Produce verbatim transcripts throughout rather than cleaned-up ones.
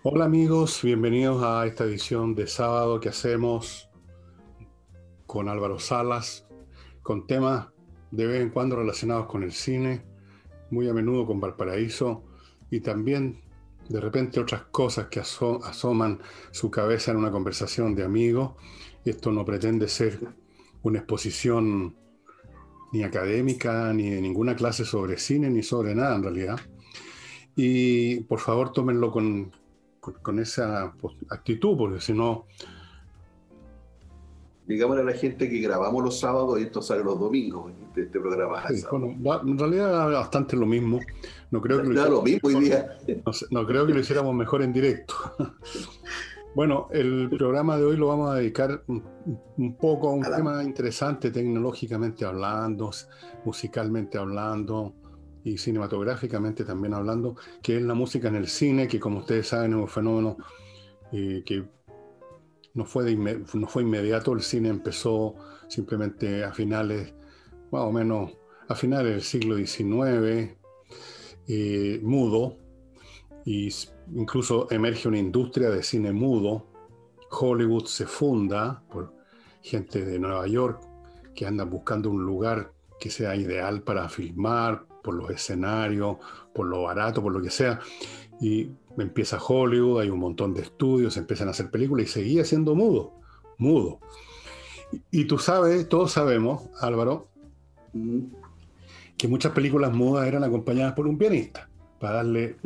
Hola amigos, bienvenidos a esta edición de sábado que hacemos con Álvaro Salas, con temas de vez en cuando relacionados con el cine, muy a menudo con Valparaíso y también de repente otras cosas que aso- asoman su cabeza en una conversación de amigos. Esto no pretende ser una exposición ni académica, ni de ninguna clase sobre cine, ni sobre nada en realidad. Y por favor tómenlo con, con, con esa pues, actitud, porque si no... Digámosle a la gente que grabamos los sábados y esto sale los domingos, este, este programa es Sí, sábado. bueno, va- en realidad es bastante lo mismo. No creo que lo Da lo hiciéramos mismo hoy mejor, día. no, sé- no creo que lo hiciéramos mejor en directo. Bueno, el programa de hoy lo vamos a dedicar un, un poco a A un la- tema interesante tecnológicamente hablando, s- musicalmente hablando y cinematográficamente también hablando, que es la música en el cine, que como ustedes saben es un fenómeno eh, que no fue, de inme- no fue inmediato. El cine empezó simplemente a finales, más o menos a finales del siglo diecinueve, eh, mudo, y s- incluso emerge una industria de cine mudo. Hollywood se funda por gente de Nueva York que andan buscando un lugar que sea ideal para filmar, por los escenarios, por lo barato, por lo que sea. Y empieza Hollywood, hay un montón de estudios, empiezan a hacer películas y seguía siendo mudo, mudo. Y, y tú sabes, todos sabemos, Álvaro, Mm. que muchas películas mudas eran acompañadas por un pianista, para darle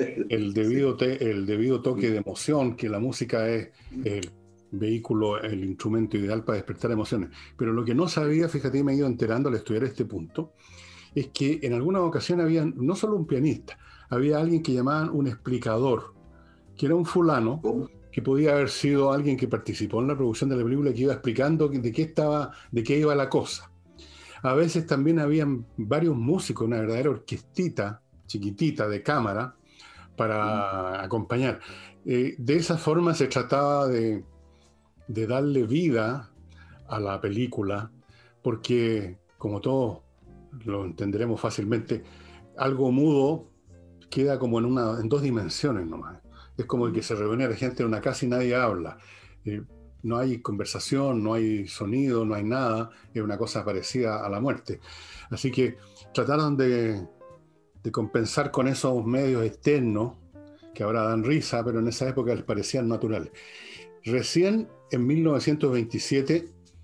el Sí. debido, te- el debido toque de emoción, que la música es el vehículo, el instrumento ideal para despertar emociones. Pero lo que no sabía, fíjate, me he ido enterando al estudiar este punto, es que en algunas ocasiones había no solo un pianista, había alguien que llamaban un explicador, que era un fulano ¿Cómo? que podía haber sido alguien que participó en la producción de la película, que iba explicando de qué estaba, de qué iba la cosa. A veces también habían varios músicos, una verdadera orquestita chiquitita de cámara Mm. para acompañar. Eh, de esa forma se trataba de, de darle vida a la película, porque como todos lo entenderemos fácilmente, algo mudo queda como en, una, en dos dimensiones nomás. Es como que Mm. se reúne la gente en una casa y nadie habla. Eh, no hay conversación, no hay sonido, no hay nada. Es una cosa parecida a la muerte. Así que trataron de, de compensar con esos medios externos que ahora dan risa, pero en esa época les parecían naturales. Recién en mil novecientos veintisiete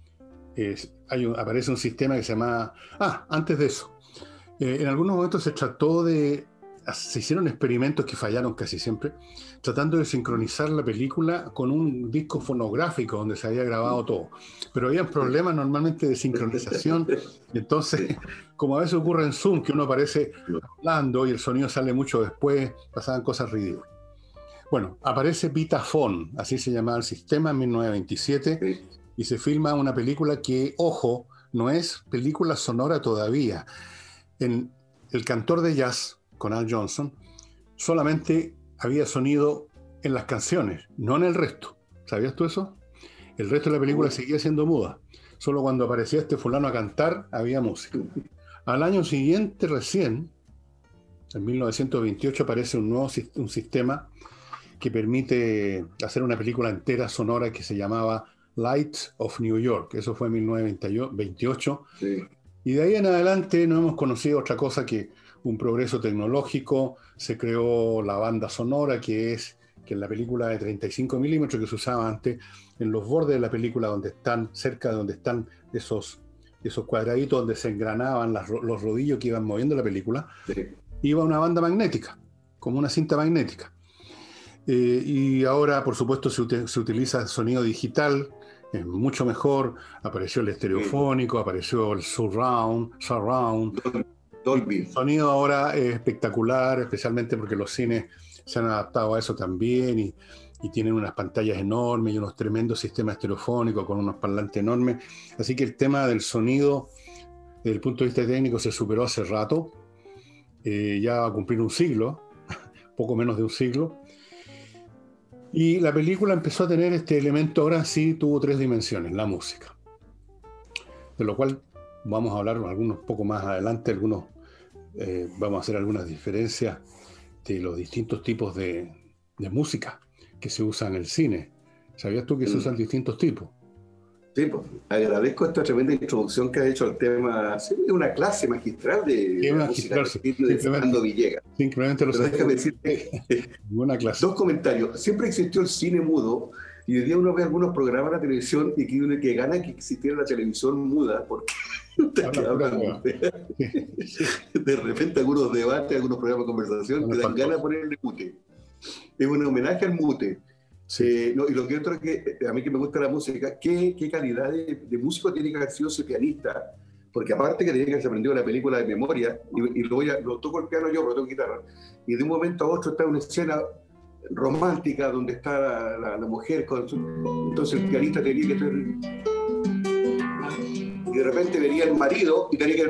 eh, hay un- aparece un sistema que se llama... Ah, antes de eso, eh, en algunos momentos se trató de... Se hicieron experimentos que fallaron casi siempre, tratando de Mm. sincronizar la película con un disco fonográfico donde se había grabado Mm. todo. Pero había problemas normalmente de sincronización, y entonces, Sí. como a veces ocurre en Zoom, que uno aparece hablando y el sonido sale mucho después, pasaban cosas ridículas. Bueno, aparece Vitaphone, así se llamaba el sistema en mil novecientos veintisiete, Sí. y se filma una película que, ojo, no es película sonora todavía. En El cantor de jazz, con Al Johnson, solamente había sonido en las canciones, no en el resto. ¿Sabías tú eso? El resto de la película ¿Cómo? seguía siendo muda. Solo cuando aparecía este fulano a cantar había música. Al año siguiente, recién, en mil novecientos veintiocho, aparece un nuevo un sistema que permite hacer una película entera sonora que se llamaba Lights of New York. Eso fue en mil novecientos veintiocho. Sí. Y de ahí en adelante no hemos conocido otra cosa que un progreso tecnológico. Se creó la banda sonora, que es que en la película de treinta y cinco milímetros que se usaba antes, en los bordes de la película, donde están, cerca de donde están esos, esos cuadraditos donde se engranaban las, los rodillos que iban moviendo la película, Sí. iba una banda magnética, como una cinta magnética. Eh, y ahora, por supuesto, se, ut- se utiliza sonido digital, es mucho mejor. Apareció el Sí. estereofónico, apareció el surround, surround. Dol- Y el Dolby. sonido ahora es espectacular, especialmente porque los cines se han adaptado a eso también y, y tienen unas pantallas enormes y unos tremendos sistemas estereofónicos con unos parlantes enormes. Así que el tema del sonido, desde el punto de vista técnico, se superó hace rato. Eh, ya va a cumplir un siglo, poco menos de un siglo. Y la película empezó a tener este elemento, ahora sí tuvo tres dimensiones, la música, de lo cual vamos a hablar algunos poco más adelante, algunos, eh, vamos a hacer algunas diferencias de los distintos tipos de, de música. que se usa en el cine. ¿Sabías tú que se Mm. usan distintos tipos? Sí, pues, agradezco esta tremenda introducción que has hecho al tema. Sí, es una clase magistral de, Que es de la música magistrarse. argentina de Fernando Simplemente, Villegas. simplemente lo Pero sé. déjame decirte, Ninguna clase. dos comentarios. Siempre existió el cine mudo y hoy día uno ve algunos programas de la televisión y que uno que gana que existiera la televisión muda porque Habla pura hueá. de, de repente algunos debates, algunos programas de conversación Son te dan espantosos. ganas de ponerle mute. Es un homenaje al mute. Sí. Eh, no, y lo que otro es que a mí que me gusta la música, ¿qué, qué calidad de, de músico tiene que haber sido ese pianista? Porque aparte que tenía que haberse aprendido la película de memoria, y, y lo, voy a, lo toco el piano yo, pero toco guitarra, y de un momento a otro está una escena romántica donde está la, la, la mujer con su, entonces el pianista tenía que estar, y de repente venía el marido y tenía que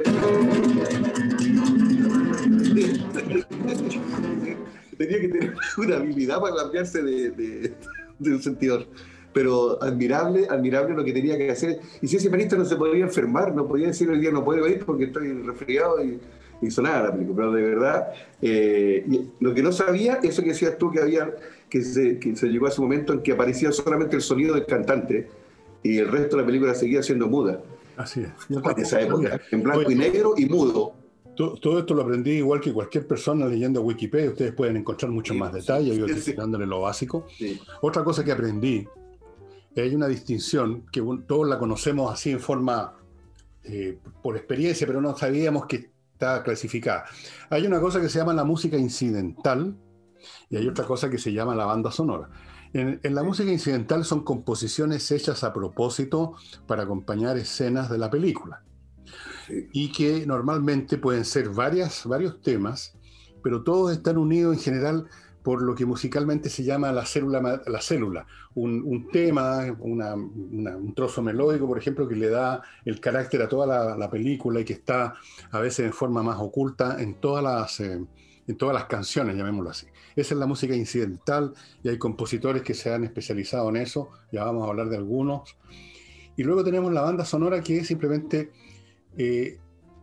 tenía que tener una habilidad para cambiarse de, de, de un sentidor. Pero admirable, admirable lo que tenía que hacer. Y si ese pianista no se podía enfermar, no podía decir hoy día no puedo venir porque estoy resfriado y, y sonaba la película. Pero de verdad, eh, lo que no sabía, eso que decías tú, que había, que se, que se llegó a ese momento en que aparecía solamente el sonido del cantante y el resto de la película seguía siendo muda. Así es. Yo En esa época, sabía. en blanco Oye, y negro y mudo. Todo, todo esto lo aprendí igual que cualquier persona leyendo Wikipedia. Ustedes pueden encontrar muchos Sí, más sí, detalles. Yo sí, estoy sí. dándole lo básico. Sí. Otra cosa que aprendí, hay una distinción que un- todos la conocemos así en forma, eh, por experiencia, pero no sabíamos que está clasificada. Hay una cosa que se llama la música incidental y hay otra cosa que se llama la banda sonora. En, en la Sí. música incidental son composiciones hechas a propósito para acompañar escenas de la película. Sí. Y que normalmente pueden ser varias, varios temas, pero todos están unidos en general por lo que musicalmente se llama la célula, la célula. Un, un tema, una, una, un trozo melódico, por ejemplo, que le da el carácter a toda la, la película y que está a veces en forma más oculta en todas las, eh, en todas las canciones, llamémoslo así. Esa es la música incidental y hay compositores que se han especializado en eso, ya vamos a hablar de algunos. Y luego tenemos la banda sonora, que es simplemente eh,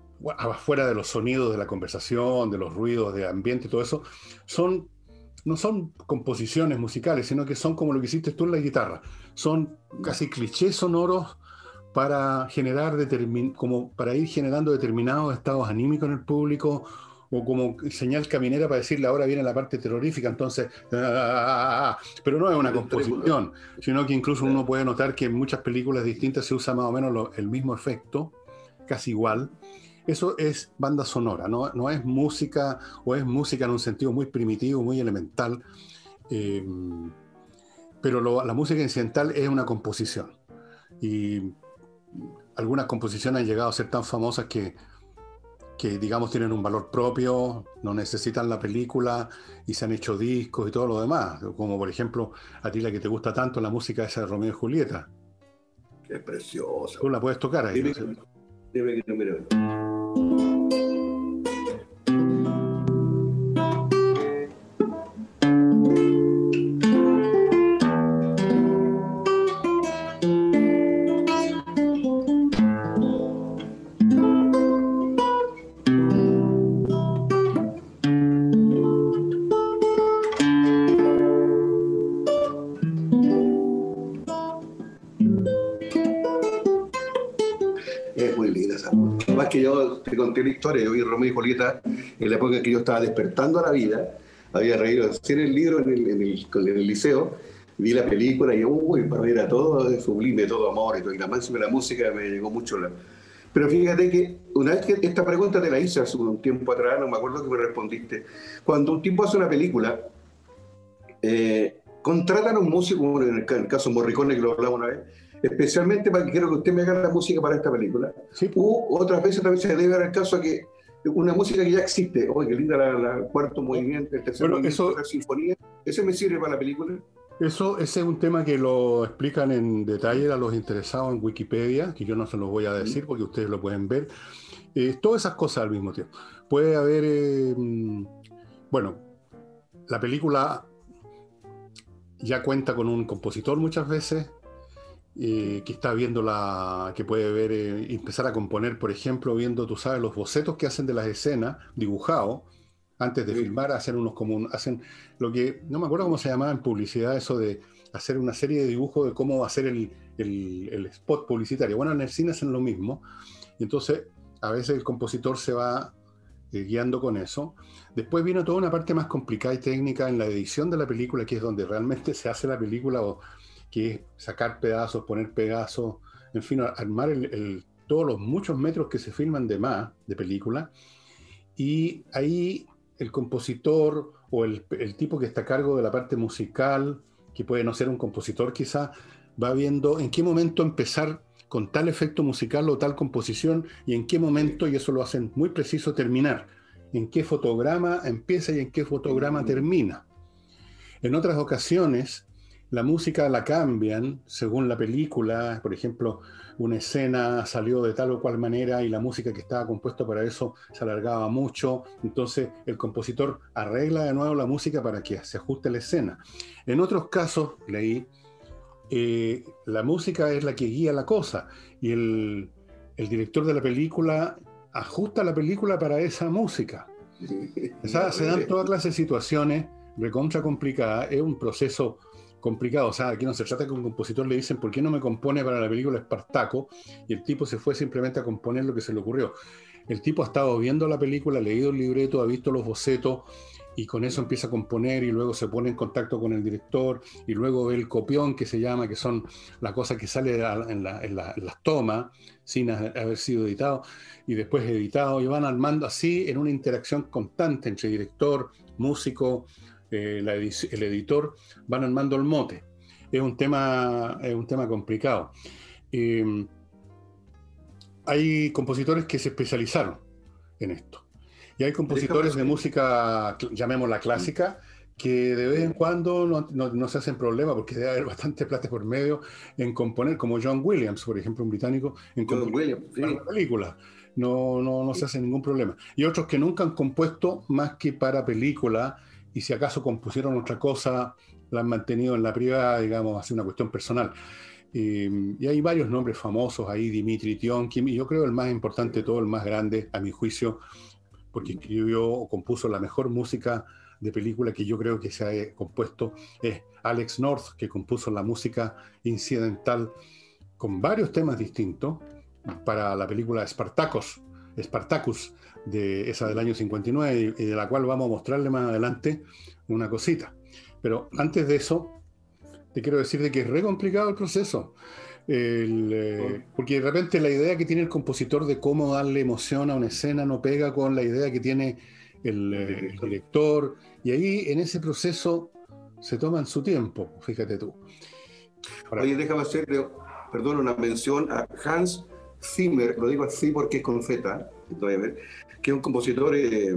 afuera de los sonidos de la conversación, de los ruidos de ambiente y todo eso, son, no son composiciones musicales, sino que son como lo que hiciste tú en la guitarra. Son casi clichés sonoros para generar determin, como para ir generando determinados estados anímicos en el público, o como señal caminera para decirle ahora viene la parte terrorífica, entonces, ah, ah, ah, pero no es una composición, sino que incluso uno puede notar que en muchas películas distintas se usa más o menos lo, el mismo efecto, casi igual. Eso es banda sonora, no, no es música, o es música en un sentido muy primitivo, muy elemental, eh, pero lo, la música incidental es una composición. Y algunas composiciones han llegado a ser tan famosas que, que, digamos, tienen un valor propio, no necesitan la película y se han hecho discos y todo lo demás. Como por ejemplo, a ti la que te gusta tanto, la música esa de Romeo y Julieta. Es preciosa. Tú la puedes tocar ahí. Dime, ¿no? dime que número. Es muy linda esa. Además que yo te conté la historia, yo vi Romeo y Julieta en la época en que yo estaba despertando a la vida, había reído en el libro en el, en el, en el liceo, vi la película y uy, para ver a todo sublime, todo amor y todo, y la máxima de la música me llegó mucho. La... Pero fíjate que una vez que esta pregunta te la hice hace un tiempo atrás, no me acuerdo que me respondiste, cuando un tipo hace una película, eh, contratan a un músico, como en el caso Morricone que lo hablamos una vez, especialmente para que quiero que usted me haga la música para esta película. Sí. U otras veces también se debe dar el caso a que una música que ya existe, oye, qué linda la, la cuarto movimiento, el tercer Bueno, movimiento, eso- la sinfonía, ese me sirve para la película. Eso, ese es un tema que lo explican en detalle a los interesados en Wikipedia, que yo no se los voy a decir porque ustedes lo pueden ver. Eh, todas esas cosas al mismo tiempo. Puede haber, eh, bueno, la película ya cuenta con un compositor muchas veces, eh, que está viendo la, que puede ver, eh, empezar a componer, por ejemplo, viendo, tú sabes, los bocetos que hacen de las escenas, dibujados, antes de Sí. filmar, hacen unos como un- hacen lo que, no me acuerdo cómo se llamaba en publicidad, eso de hacer una serie de dibujos de cómo va a ser el, el, el spot publicitario. Bueno, en el cine hacen lo mismo, y entonces a veces el compositor se va eh, guiando con eso. Después vino toda una parte más complicada y técnica en la edición de la película, que es donde realmente se hace la película, o que es sacar pedazos, poner pedazos, en fin, armar el, el, todos los muchos metros que se filman de más de película. Y ahí el compositor o el, el tipo que está a cargo de la parte musical, que puede no ser un compositor quizá, va viendo en qué momento empezar con tal efecto musical o tal composición y en qué momento, y eso lo hacen muy preciso, terminar. En qué fotograma empieza y en qué fotograma termina. En otras ocasiones, la música la cambian según la película. Por ejemplo, una escena salió de tal o cual manera y la música que estaba compuesta para eso se alargaba mucho. Entonces, el compositor arregla de nuevo la música para que se ajuste la escena. En otros casos, leí, eh, la música es la que guía la cosa y el, el director de la película ajusta la película para esa música. O sea, se dan toda clase de situaciones recontra complicadas. Es un proceso complicado. O sea, aquí no se trata que un compositor le dicen, ¿por qué no me compone para la película Espartaco? Y el tipo se fue simplemente a componer lo que se le ocurrió. El tipo ha estado viendo la película, ha leído el libreto, ha visto los bocetos, y con eso empieza a componer, y luego se pone en contacto con el director, y luego ve el copión, que se llama, que son las cosas que salen en, la, en, la, en las tomas, sin haber sido editado, y después editado, y van armando así en una interacción constante entre director, músico, eh, la edic- el editor, van armando el mote. Es un tema, es un tema complicado. Eh, hay compositores que se especializaron en esto. Y hay Déjame compositores de hacer. música, llamémosla clásica, que de vez en cuando no, no, no se hacen problema, porque debe haber bastante plata por medio en componer, como John Williams, por ejemplo, un británico, en John componer Williams, para sí. una película. No, no, no se hace ningún problema. Y otros que nunca han compuesto más que para película, y si acaso compusieron otra cosa, la han mantenido en la privada, digamos, hace una cuestión personal. Eh, y hay varios nombres famosos ahí, Dimitri Tiomkin, y yo creo el más importante de todo, el más grande, a mi juicio, porque escribió o compuso la mejor música de película que yo creo que se ha compuesto, es Alex North, que compuso la música incidental con varios temas distintos para la película Spartacus, Spartacus, de esa del año cincuenta y nueve, y de la cual vamos a mostrarle más adelante una cosita. Pero antes de eso, te quiero decir de que es re complicado el proceso. El, eh, porque de repente la idea que tiene el compositor de cómo darle emoción a una escena no pega con la idea que tiene el, El eh, el director. director, y ahí en ese proceso se toman su tiempo, fíjate tú. Ahora, Oye, déjame hacer, perdón, una mención a Hans Zimmer, lo digo así porque es con Z, que es un compositor eh,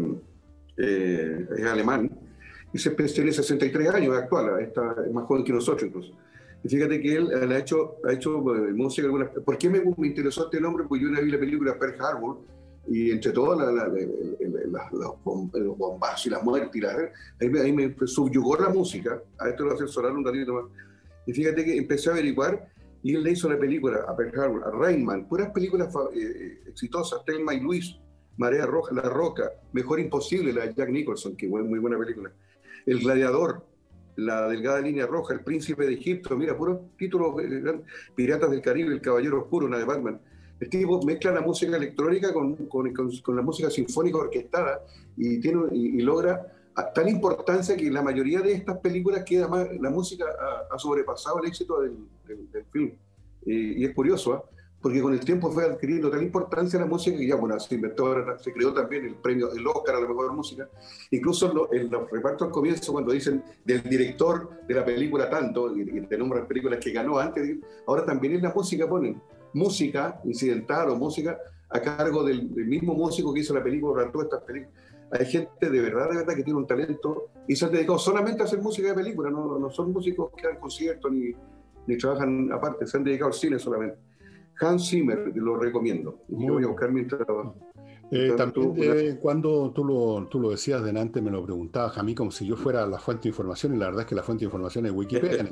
eh, es alemán, y se tiene sesenta y tres años, es actual, está, es más joven que nosotros incluso. Y fíjate que él, él ha hecho, ha hecho eh, música alguna. ¿Por qué me, me interesó este nombre? Porque yo una vez vi la película Pearl Harbor, y entre todas la, la, la, la, los bombazos y la muerte, y la, ahí, me, ahí me subyugó la música. A esto lo voy a hacer sonar un ratito más. Y fíjate que empecé a averiguar, y él le hizo la película a Pearl Harbor, a Rainman, puras películas eh, exitosas, Thelma y Luis, Marea Roja, La Roca, Mejor Imposible, la de Jack Nicholson, que es muy buena película. El Gladiador, La Delgada Línea Roja, El Príncipe de Egipto, mira, puros títulos, eh, Piratas del Caribe, El Caballero Oscuro, una de Batman. El tipo mezcla la música electrónica con, con, con, con la música sinfónica orquestada y, tiene, y, y logra tal importancia que la mayoría de estas películas queda más, la música ha, ha sobrepasado el éxito del, del, del film. Eh, y es curioso, ¿eh? Porque con el tiempo fue adquiriendo tal importancia la música que ya, bueno, se inventó, se creó también el premio, el Oscar a la mejor música. Incluso en, lo, en los repartos al comienzo, cuando dicen del director de la película tanto, y, y te nombran películas que ganó antes, ahora también en la música ponen música incidental o música a cargo del, del mismo músico que hizo la película durante todas estas películas. Hay gente de verdad, de verdad que tiene un talento y se han dedicado solamente a hacer música de película, no, no son músicos que dan conciertos ni, ni trabajan aparte, se han dedicado al cine solamente. Hans Zimmer, lo recomiendo. Yo voy a buscar mientras trabajo. Eh, también de vez en cuando, tú lo, tú lo decías delante, me lo preguntabas a mí como si yo fuera la fuente de información, y la verdad es que la fuente de información es Wikipedia,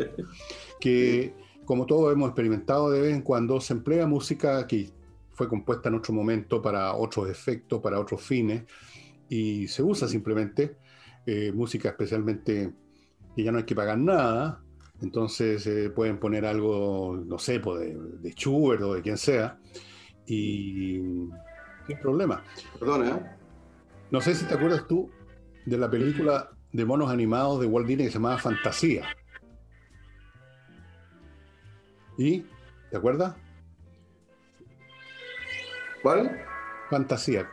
que como todos hemos experimentado, de vez en cuando se emplea música que fue compuesta en otro momento para otros efectos, para otros fines, y se usa simplemente, eh, música especialmente que ya no hay que pagar nada, entonces eh, pueden poner algo, no sé, pues de, de Schubert o de quien sea, y sin problema. Perdona, ¿eh? No sé si te acuerdas tú de la película de monos animados de Walt Disney que se llamaba Fantasía. ¿Y? ¿Te acuerdas? ¿Cuál? Fantasía.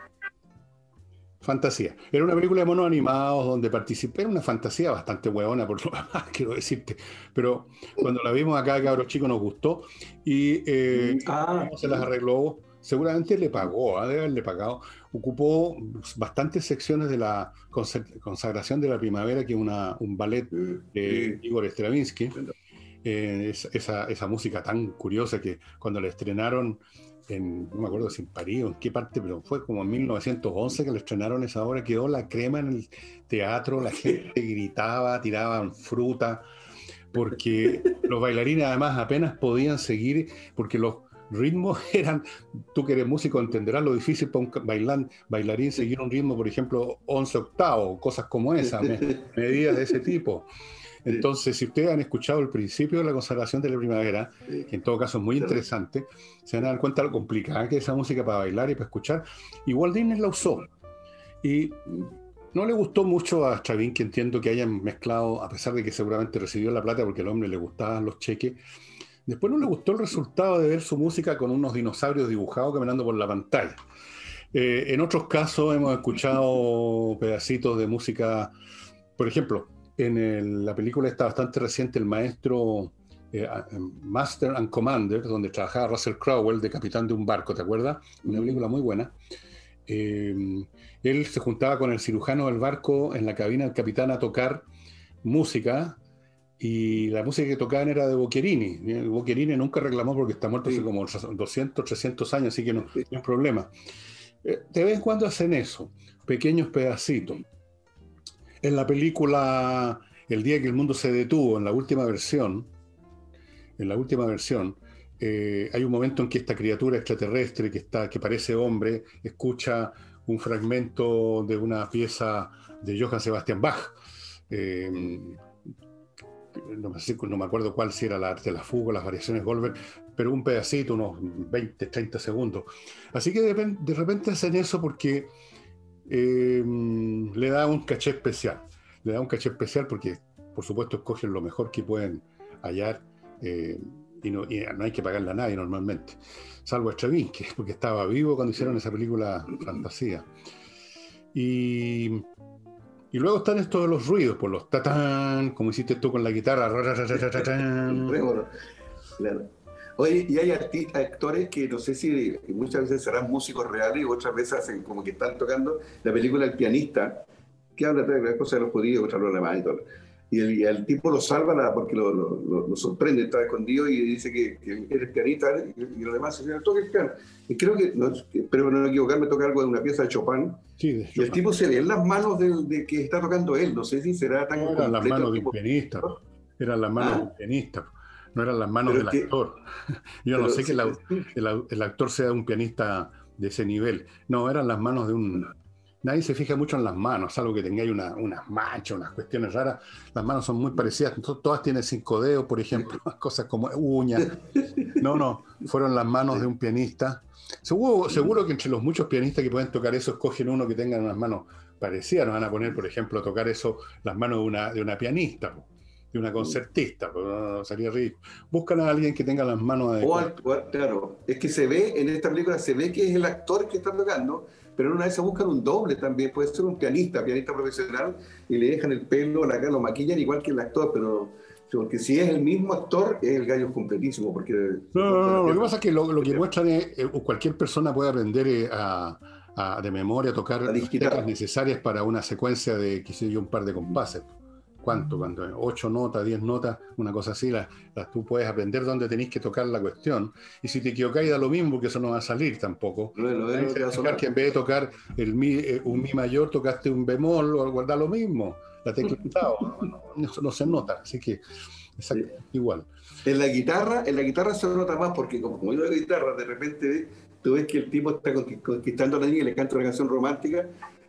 Fantasía. Era una película de monos animados donde participé. Era una fantasía bastante hueona, por lo demás, quiero decirte. Pero cuando la vimos acá, cabros chicos, nos gustó. Y eh, Ah, cómo se las arregló. Seguramente le pagó, ¿eh? Debe haberle pagado. Ocupó bastantes secciones de la Consagración de la Primavera, que es una, un ballet de sí. Igor Stravinsky. Eh, es, esa, esa música tan curiosa que cuando la estrenaron en, no me acuerdo si en París o en qué parte, pero fue como en mil novecientos once que la estrenaron esa obra, quedó la crema en el teatro, la gente gritaba, tiraban fruta, porque los bailarines además apenas podían seguir, porque los ritmos eran, tú que eres músico entenderás lo difícil para un bailan, bailarín seguir un ritmo, por ejemplo, once octavos, cosas como esa, medidas de ese tipo. Entonces, si ustedes han escuchado el principio de la Consagración de la Primavera, que en todo caso es muy interesante, se van a dar cuenta de lo complicada que es esa música para bailar y para escuchar. Y Walt Disney la usó. Y no le gustó mucho a Stravinsky, que entiendo que hayan mezclado, a pesar de que seguramente recibió la plata porque al hombre le gustaban los cheques. Después no le gustó el resultado de ver su música con unos dinosaurios dibujados caminando por la pantalla. Eh, en otros casos hemos escuchado pedacitos de música, por ejemplo, en el, la película está bastante reciente, El Maestro, eh, Master and Commander, donde trabajaba Russell Crowe, de capitán de un barco, ¿te acuerdas? Una película muy buena. Eh, él se juntaba con el cirujano del barco en la cabina del capitán a tocar música, y la música que tocaban era de Boccherini. Boccherini nunca reclamó porque está muerto hace como doscientos, trescientos años, así que no, no hay problema. Eh, de vez en cuando hacen eso, pequeños pedacitos. En la película El día que el mundo se detuvo, en la última versión, en la última versión, eh, hay un momento en que esta criatura extraterrestre que, está, que parece hombre escucha un fragmento de una pieza de Johann Sebastian Bach. Eh, no, me, no me acuerdo cuál, si era la arte de la fuga, las variaciones Goldberg, pero un pedacito, unos veinte, treinta segundos. Así que de, de repente hacen eso porque Eh, le da un caché especial, le da un caché especial porque por supuesto escogen lo mejor que pueden hallar, eh, y, no, y no hay que pagarle a nadie normalmente, salvo a Stravinsky, porque estaba vivo cuando hicieron esa película Fantasía. Y, y luego están estos de los ruidos, por los tatán, como hiciste tú con la guitarra. Claro. Oye, y hay actores que no sé si muchas veces serán músicos reales y otras veces hacen como que están tocando la película El Pianista, que habla de las cosas de los judíos, otra lo alemán y todo. Y el, y el tipo lo salva la, porque lo, lo, lo sorprende, está escondido y dice que, que eres pianista y, y los demás se dicen, toca el piano. Y creo que, no, espero no equivocarme, toca algo de una pieza de Chopin. Sí, de Chopin. Y el tipo se ve en las manos de, de que está tocando él, no sé si será tan no, eran las manos de un pianista, eran las manos ¿Ah? de un pianista. No eran las manos pero del que, actor. Yo no sé sí, que la, el, el actor sea un pianista de ese nivel. No, eran las manos de un... Nadie se fija mucho en las manos, salvo que tengáis una, unas manchas, unas cuestiones raras. Las manos son muy parecidas. Todas tienen cinco dedos, por ejemplo. Cosas como uñas. No, no. Fueron las manos de un pianista. Seguro, seguro que entre los muchos pianistas que pueden tocar eso, escogen uno que tenga unas manos parecidas. Nos van a poner, por ejemplo, a tocar eso, las manos de una, de una pianista, de una concertista, pero no, no sería ridículo. Buscan a alguien que tenga las manos adecuadas. O, o, claro, es que se ve, en esta película se ve que es el actor que está tocando, pero en una vez se buscan un doble también, puede ser un pianista, pianista profesional, y le dejan el pelo, la cara, lo maquillan igual que el actor, pero porque si es el mismo actor, es el gallo completísimo. Porque no, no, no, lo que pasa es que lo, lo que muestran es, eh, cualquier persona puede aprender eh, a, a, de memoria a tocar las teclas necesarias para una secuencia de, qué sé yo, un par de compases. ¿Cuánto? Cuando ocho notas, diez notas, una cosa así, las, las tú puedes aprender dónde tenés que tocar la cuestión. Y si te equivocáis da lo mismo, porque eso no va a salir tampoco. No, no, no, no que en vez de tocar el mi, eh, un mi mayor, tocaste un bemol o algo, da lo mismo. La tecla octavo, no, no, no, no se nota, así que exacto, sí. Igual. En la guitarra, en la guitarra se nota más porque como, como yo de guitarra, de repente tú ves que el tipo está conquistando a la niña y le canta una canción romántica.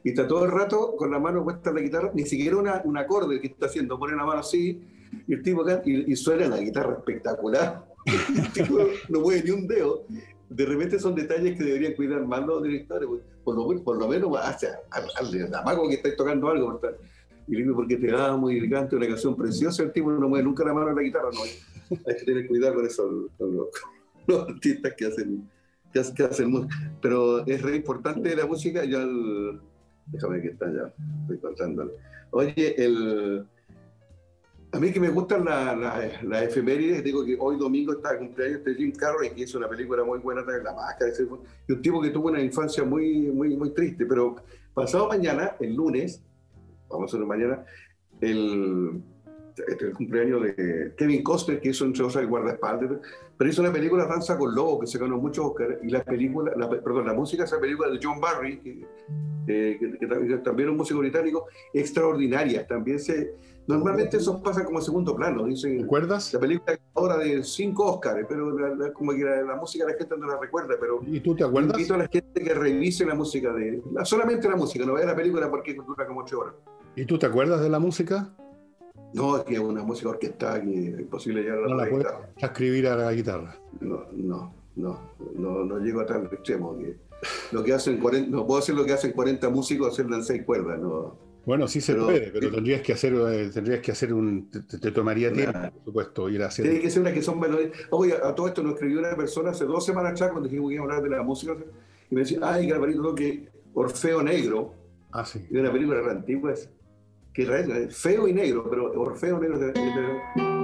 y está todo el rato con la mano puesta en la guitarra, ni siquiera una, un acorde que está haciendo, pone la mano así, y el tipo acá, y, y suena la guitarra espectacular. El tipo no mueve ni un dedo. De repente son detalles que deberían cuidar más los directores, por lo, por lo menos hacia al, al amago que estáis tocando algo, ¿verdad? Y le digo, porque te amo y le canto una canción preciosa, el tipo no mueve nunca la mano en la guitarra, no. Hay que tener cuidado con eso, con los, los artistas que hacen, que hacen, que hacen música. Pero es re importante la música, yo el, déjame que está ya, estoy contándole. Oye, el, a mí que me gustan las la, la efemérides, digo que hoy domingo está el cumpleaños de Jim Carrey, que hizo una película muy buena, La Máscara, y un tipo que tuvo una infancia muy, muy, muy triste, pero pasado mañana, el lunes, vamos a hacer mañana, el, el cumpleaños de Kevin Costner, que hizo entre otras el guardaespaldas, pero hizo una película Danza con Lobos, que se ganó muchos Oscar, y la película, la, perdón, la música de esa película de John Barry, que, eh, que, que, que también es un músico británico, extraordinaria. También se, normalmente eso pasa como segundo plano, dicen. ¿Recuerdas? La película ahora de cinco Oscars, pero la, la, como que la, la música la gente no la recuerda, pero ¿Y tú te acuerdas? Invito a la gente que revise la música de, la, solamente la música, no vaya a la película porque dura como ocho horas. ¿Y tú te acuerdas de la música? No, es que es una música orquestada que es imposible llegar a la, no la puedes escribir a la guitarra. No, no, no, no, no llego a tal extremo. Que lo que hacen cuarenta, no puedo hacer lo que hacen cuarenta músicos, hacerlo en seis cuerdas. No. Bueno, sí se pero, puede, pero sí, tendrías que hacer, eh, tendrías que hacer un, te, te tomaría tiempo, claro, por supuesto, ir a hacer. Tiene que ser una que son melodías. Oye, a todo esto nos escribió una persona hace dos semanas atrás cuando dijimos que íbamos a hablar de la música y me decía, ay, que Alvarito, que Orfeo Negro, ah, sí. de una película re antigua, es que es feo y negro, pero Orfeo Negro de, de, de,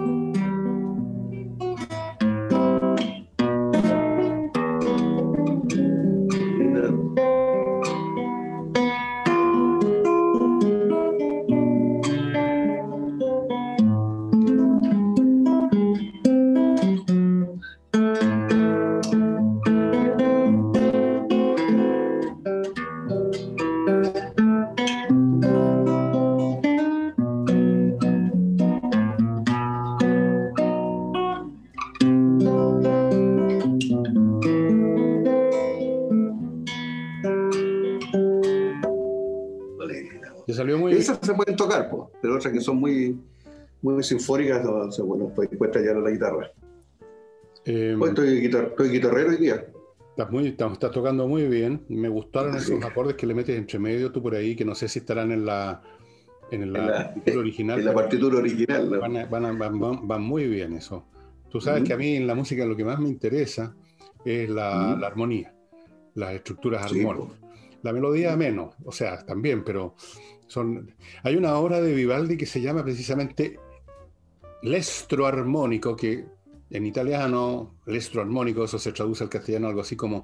esas se pueden tocar, po, pero otras que son muy, muy sinfónicas, no, se, bueno, pues cuesta llegar a la guitarra. Eh, pues estoy, guitar, estoy guitarrero hoy día. Estás, muy, estás, estás tocando muy bien. Me gustaron sí. esos acordes que le metes entre medio tú por ahí, que no sé si estarán en la, en la, en la partitura original. En la partitura original. ¿No? Van, a, van, a, van, van, van muy bien eso. Tú sabes uh-huh. que a mí en la música lo que más me interesa es la, uh-huh. la armonía, las estructuras armónicas. Sí, pues. La melodía menos, o sea, también, pero... Son, hay una obra de Vivaldi que se llama precisamente L'estro armónico, que en italiano, l'estro armónico, eso se traduce al castellano algo así como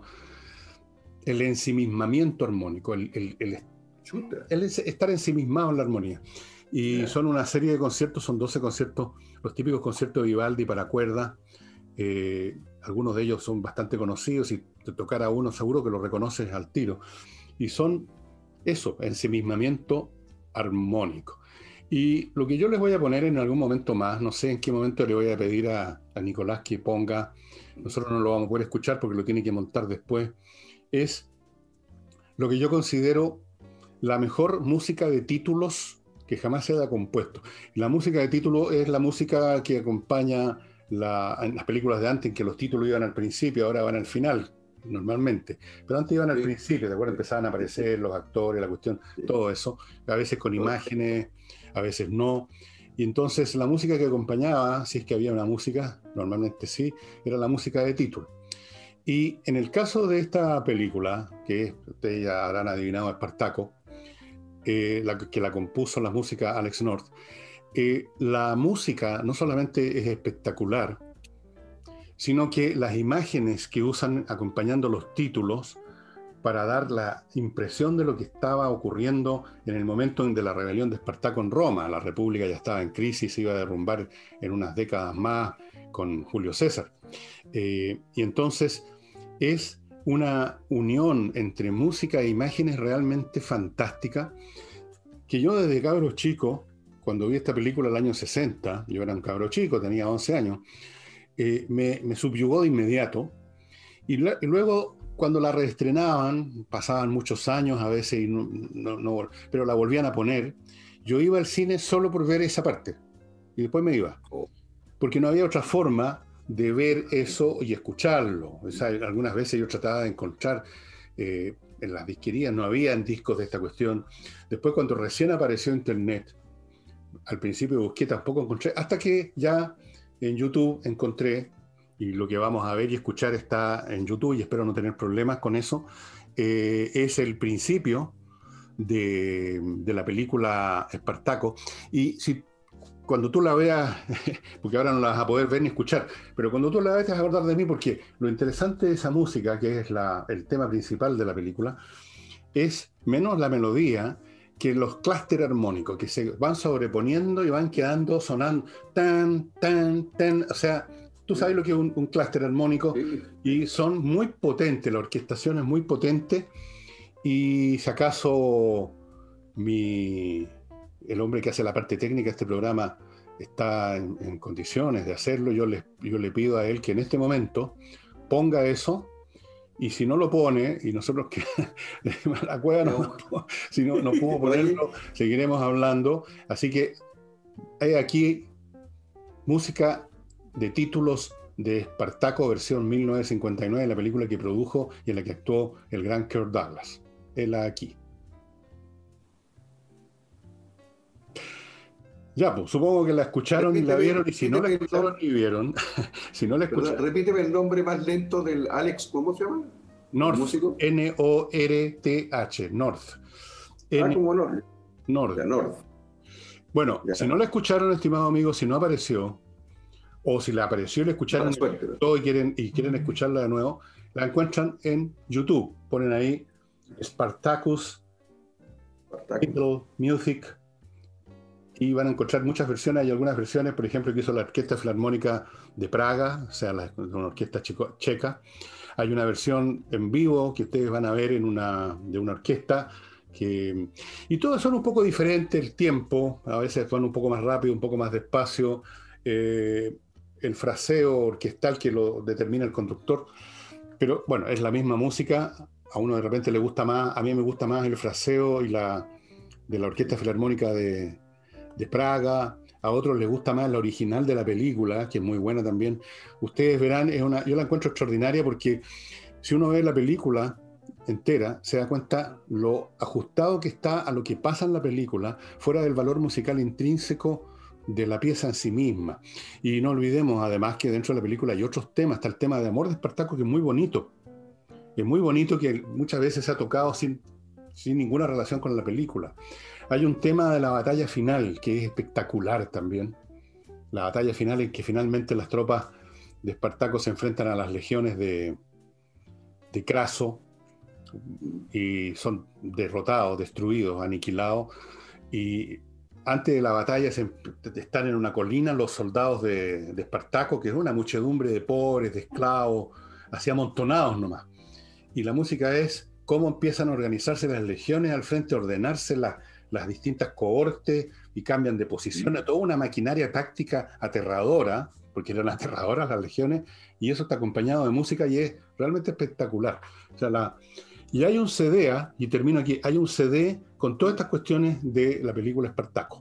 el ensimismamiento armónico, el, el, el, el estar ensimismado en la armonía. Y yeah. son una serie de conciertos, son doce conciertos, los típicos conciertos de Vivaldi para cuerda. Eh, algunos de ellos son bastante conocidos, y te tocara uno seguro que lo reconoces al tiro. Y son eso, ensimismamiento armónico. Y lo que yo les voy a poner en algún momento más, no sé en qué momento le voy a pedir a, a Nicolás que ponga, nosotros no lo vamos a poder escuchar porque lo tiene que montar después, es lo que yo considero la mejor música de títulos que jamás se haya compuesto. La música de título es la música que acompaña la, en las películas de antes, en que los títulos iban al principio, ahora van al final, normalmente, pero antes iban al sí. principio, ¿de acuerdo? Empezaban a aparecer los actores, la cuestión, sí. todo eso, a veces con imágenes, a veces no, y entonces la música que acompañaba, si es que había una música, normalmente sí, era la música de título. Y en el caso de esta película, que ustedes ya habrán adivinado, Espartaco, eh, la, que la compuso la música Alex North, eh, la música no solamente es espectacular, sino que las imágenes que usan acompañando los títulos para dar la impresión de lo que estaba ocurriendo en el momento de la rebelión de Espartaco en Roma. La República ya estaba en crisis, se iba a derrumbar en unas décadas más con Julio César. Eh, y entonces es una unión entre música e imágenes realmente fantástica, que yo desde cabro chico, cuando vi esta película el año sesenta, yo era un cabro chico, tenía once años, Eh, me, me subyugó de inmediato, y, la, y luego cuando la reestrenaban, pasaban muchos años a veces, y no, no, no, pero la volvían a poner, yo iba al cine solo por ver esa parte, y después me iba, porque no había otra forma de ver eso y escucharlo. O sea, algunas veces yo trataba de encontrar, eh, en las disquerías no había discos de esta cuestión. Después, cuando recién apareció Internet, al principio busqué, tampoco encontré, hasta que ya en YouTube encontré, y lo que vamos a ver y escuchar está en YouTube, y espero no tener problemas con eso, eh, es el principio de, de la película Espartaco. Y si cuando tú la veas, porque ahora no la vas a poder ver ni escuchar, pero cuando tú la veas te vas a acordar de mí, porque lo interesante de esa música, que es la, el tema principal de la película, es menos la melodía que los clústeres armónicos que se van sobreponiendo y van quedando sonando tan, tan, tan. O sea, tú sabes lo que es un, un clúster armónico, y son muy potentes, la orquestación es muy potente. Y si acaso mi, el hombre que hace la parte técnica de este programa está en, en condiciones de hacerlo, yo le, yo le pido a él que en este momento ponga eso. Y si no lo pone, y nosotros que la cueva no, no, si no, no pudo ponerlo, seguiremos hablando. Así que hay aquí música de títulos de Espartaco, versión mil novecientos cincuenta y nueve, la película que produjo y en la que actuó el gran Kirk Douglas. Él aquí. Ya, pues supongo que la escucharon repíteme, y la vieron, y si no la escucharon y vieron, si no la escucharon... Perdón, repíteme el nombre más lento del Alex, ¿cómo se llama? North, N O R T H, North. N ah, como North. North. Ya, North. Bueno, ya. Si no la escucharon, estimado amigo, si no apareció, o si la apareció y la escucharon suerte, todo y quieren, y quieren escucharla de nuevo, la encuentran en YouTube. Ponen ahí Spartacus, Spartacus. Music, y van a encontrar muchas versiones. Hay algunas versiones, por ejemplo, que hizo la Orquesta Filarmónica de Praga, o sea, la, una orquesta checo, checa. Hay una versión en vivo que ustedes van a ver en una, de una orquesta. Que, y todos son un poco diferentes, el tiempo, a veces van un poco más rápido, un poco más despacio, eh, el fraseo orquestal que lo determina el conductor. Pero bueno, es la misma música, a uno de repente le gusta más, a mí me gusta más el fraseo y la, de la Orquesta Filarmónica de, de Praga, a otros les gusta más la original de la película, que es muy buena también. Ustedes verán, es una, yo la encuentro extraordinaria porque si uno ve la película entera, se da cuenta lo ajustado que está a lo que pasa en la película, fuera del valor musical intrínseco de la pieza en sí misma. Y no olvidemos además que dentro de la película hay otros temas, está el tema de amor de Espartaco, que es muy bonito, es muy bonito, que muchas veces se ha tocado sin, sin ninguna relación con la película. Hay un tema de la batalla final que es espectacular también. La batalla final en que finalmente las tropas de Espartaco se enfrentan a las legiones de, de Craso y son derrotados, destruidos, aniquilados. Y antes de la batalla se, están en una colina los soldados de, de Espartaco, que es una muchedumbre de pobres, de esclavos, así amontonados nomás. Y la música es cómo empiezan a organizarse las legiones al frente, a ordenarse las las distintas cohortes y cambian de posición, a toda una maquinaria táctica aterradora, porque eran aterradoras las legiones, y eso está acompañado de música y es realmente espectacular. O sea, la, y hay un C D, ¿eh? Y termino aquí, hay un C D con todas estas cuestiones de la película Espartaco.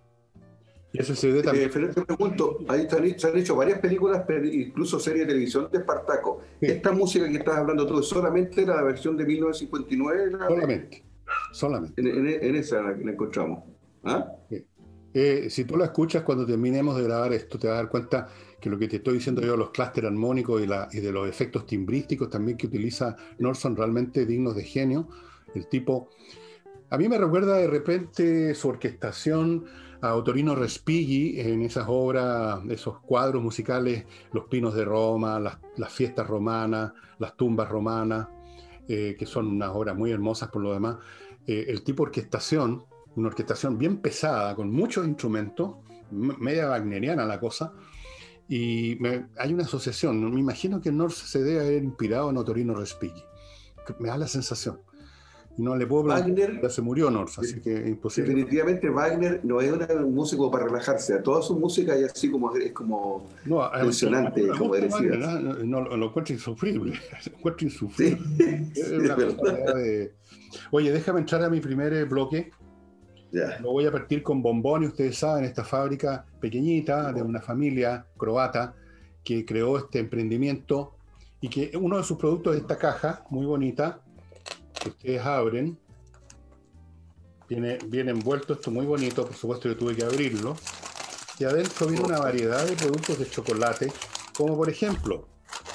Y ese C D también... Eh, Fernando, te pregunto, ahí se han, hecho, se han hecho varias películas, incluso series de televisión de Espartaco. Sí. ¿Esta música que estás hablando tú solamente era la versión de mil novecientos cincuenta y nueve? La... Solamente. Solamente. En, en, en esa la, la encontramos. ¿Ah? Sí. Eh, si tú la escuchas cuando terminemos de grabar esto, te vas a dar cuenta que lo que te estoy diciendo yo, los clústeres armónicos y, la, y de los efectos timbrísticos también que utiliza North son realmente dignos de genio. El tipo, a mí me recuerda de repente su orquestación a Ottorino Respighi en esas obras, esos cuadros musicales, Los Pinos de Roma, las, las fiestas romanas, las tumbas romanas, eh, que son unas obras muy hermosas por lo demás. Eh, el tipo de orquestación, una orquestación bien pesada, con muchos instrumentos, media wagneriana la cosa, y me, hay una asociación. Me imagino que North se debe haber inspirado en Ottorino Respighi, me da la sensación. Y no le puedo preguntar, Wagner, ya se murió North, así que es imposible. Definitivamente Wagner no es una, un músico para relajarse. A toda su música es así como, es como no, tensionante, no, como agresiva. No, no, no, lo encuentro insufrible. Lo encuentro insufrible. Sí, es sí, una es cosa de... Oye, déjame entrar a mi primer bloque. Ya. Lo voy a partir con Bomboni. Ustedes saben, esta fábrica pequeñita de una familia croata que creó este emprendimiento y que uno de sus productos es esta caja muy bonita que ustedes abren. Viene, viene envuelto esto muy bonito, por supuesto yo tuve que abrirlo. Y adentro viene una variedad de productos de chocolate, como por ejemplo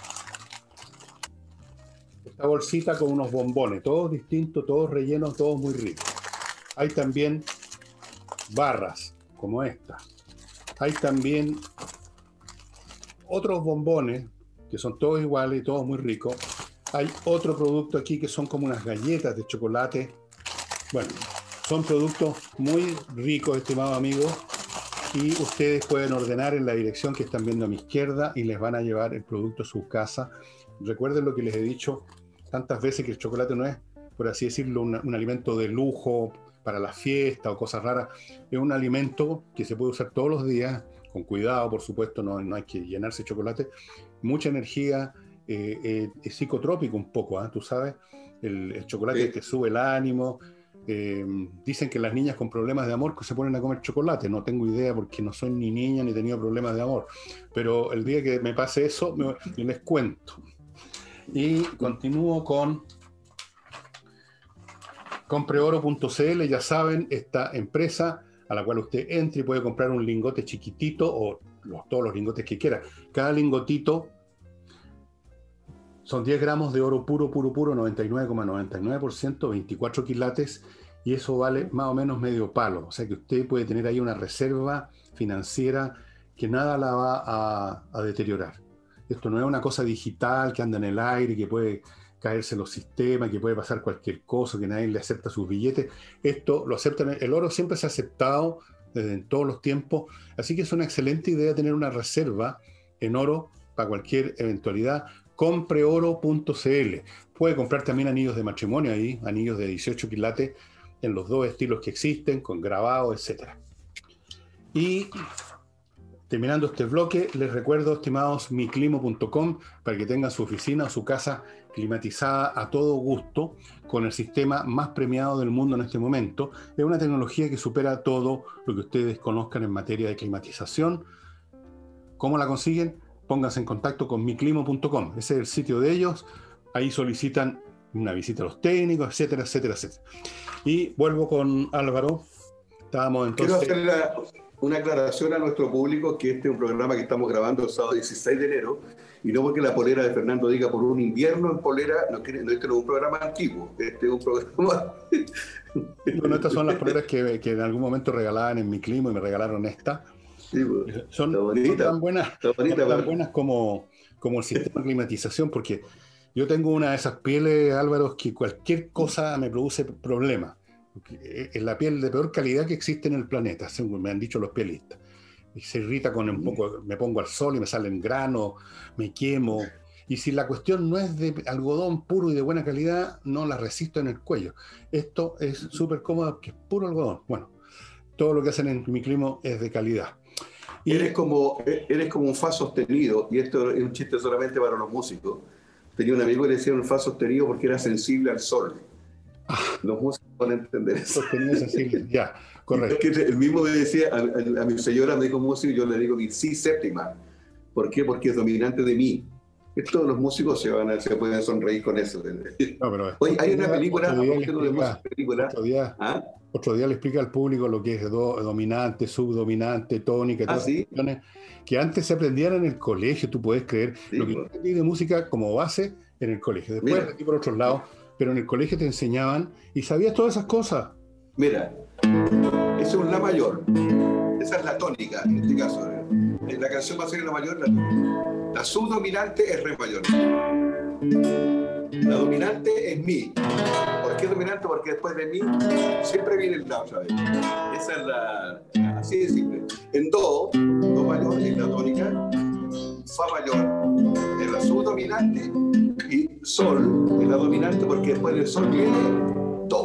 esta bolsita con unos bombones, todos distintos, todos rellenos, todos muy ricos. Hay también barras, como esta. Hay también otros bombones, que son todos iguales y todos muy ricos. Hay otro producto aquí que son como unas galletas de chocolate. Bueno, son productos muy ricos, estimados amigos, y ustedes pueden ordenar en la dirección que están viendo a mi izquierda y les van a llevar el producto a su casa. Recuerden lo que les he dicho tantas veces, que el chocolate no es, por así decirlo, un, un alimento de lujo para la fiesta o cosas raras. Es un alimento que se puede usar todos los días, con cuidado, por supuesto, no, no hay que llenarse de chocolate. Mucha energía, eh, eh, es psicotrópico un poco, ¿eh? Tú sabes, el, el chocolate sí. Te sube el ánimo. Eh, dicen que las niñas con problemas de amor se ponen a comer chocolate. No tengo idea porque no soy ni niña ni he tenido problemas de amor. Pero el día que me pase eso, me, les cuento. Y continúo con compreoro punto c l. Ya saben, esta empresa a la cual usted entra y puede comprar un lingote chiquitito o los, todos los lingotes que quiera. Cada lingotito son diez gramos de oro puro, puro, puro, noventa y nueve coma noventa y nueve por ciento, veinticuatro quilates, y eso vale más o menos medio palo. O sea que usted puede tener ahí una reserva financiera que nada la va a, a deteriorar. Esto no es una cosa digital que anda en el aire, que puede caerse los sistemas, que puede pasar cualquier cosa, que nadie le acepta sus billetes. Esto lo aceptan. El oro siempre se ha aceptado desde en todos los tiempos, así que es una excelente idea tener una reserva en oro para cualquier eventualidad. compreoro punto c l. Puede comprar también anillos de matrimonio ahí, anillos de dieciocho quilates en los dos estilos que existen, con grabado, etcétera. Y terminando este bloque, les recuerdo, estimados, mi climo punto com, para que tengan su oficina o su casa climatizada a todo gusto, con el sistema más premiado del mundo en este momento. Es una tecnología que supera todo lo que ustedes conozcan en materia de climatización. ¿Cómo la consiguen? Pónganse en contacto con mi climo punto com. Ese es el sitio de ellos. Ahí solicitan una visita a los técnicos, etcétera, etcétera, etcétera. Y vuelvo con Álvaro. Estábamos entonces... Quiero hacer la, una aclaración a nuestro público, que este es un programa que estamos grabando el sábado dieciséis de enero, y no porque la polera de Fernando diga por un invierno en polera, no, no, este no es un programa antiguo, este es un programa... Bueno, estas son las poleras que, que en algún momento regalaban en mi clima y me regalaron esta. Sí, pues, son, bonita, son tan buenas, bonita, son tan buenas como, como el sistema de climatización, porque yo tengo una de esas pieles, Álvaro, que cualquier cosa me produce problemas. Es la piel de peor calidad que existe en el planeta, según me han dicho los pielistas. Y se irrita con un poco, me pongo al sol y me salen granos, me quemo. Y si la cuestión no es de algodón puro y de buena calidad, no la resisto en el cuello. Esto es súper cómodo porque es puro algodón. Bueno, todo lo que hacen en mi clima es de calidad. Y eres como, eres como un fa sostenido, y esto es un chiste solamente para los músicos. Tenía un amigo que le decía un fa sostenido porque era sensible al sol. Ah, los músicos van a entender eso. Sostenido sensible, ya, correcto. Es que el mismo me decía, a, a, a mi señora me dijo músico, y yo le digo mi sí séptima. ¿Por qué? Porque es dominante de mí. Todos los músicos se, van a, se pueden sonreír con eso. No, pero Oye, hay una película, otro día, explica, película, otro, día, ¿ah? otro día le explica al público lo que es do, dominante, subdominante, tónica, ¿Ah, sí? que antes se aprendían en el colegio, tú puedes creer, sí, lo que bueno. aprendí de música como base en el colegio. Después aquí por otros lados, pero en el colegio te enseñaban y sabías todas esas cosas. Mira, ese es un la mayor, esa es la tónica en este caso. La canción va a ser la mayor, la tónica. La subdominante es re mayor. La dominante es mi. ¿Por qué dominante? Porque después de mí siempre viene el la otra vez. Esa es la... Así de simple. En do, do mayor es la tónica, fa mayor es la subdominante y sol es la dominante porque después del sol viene do.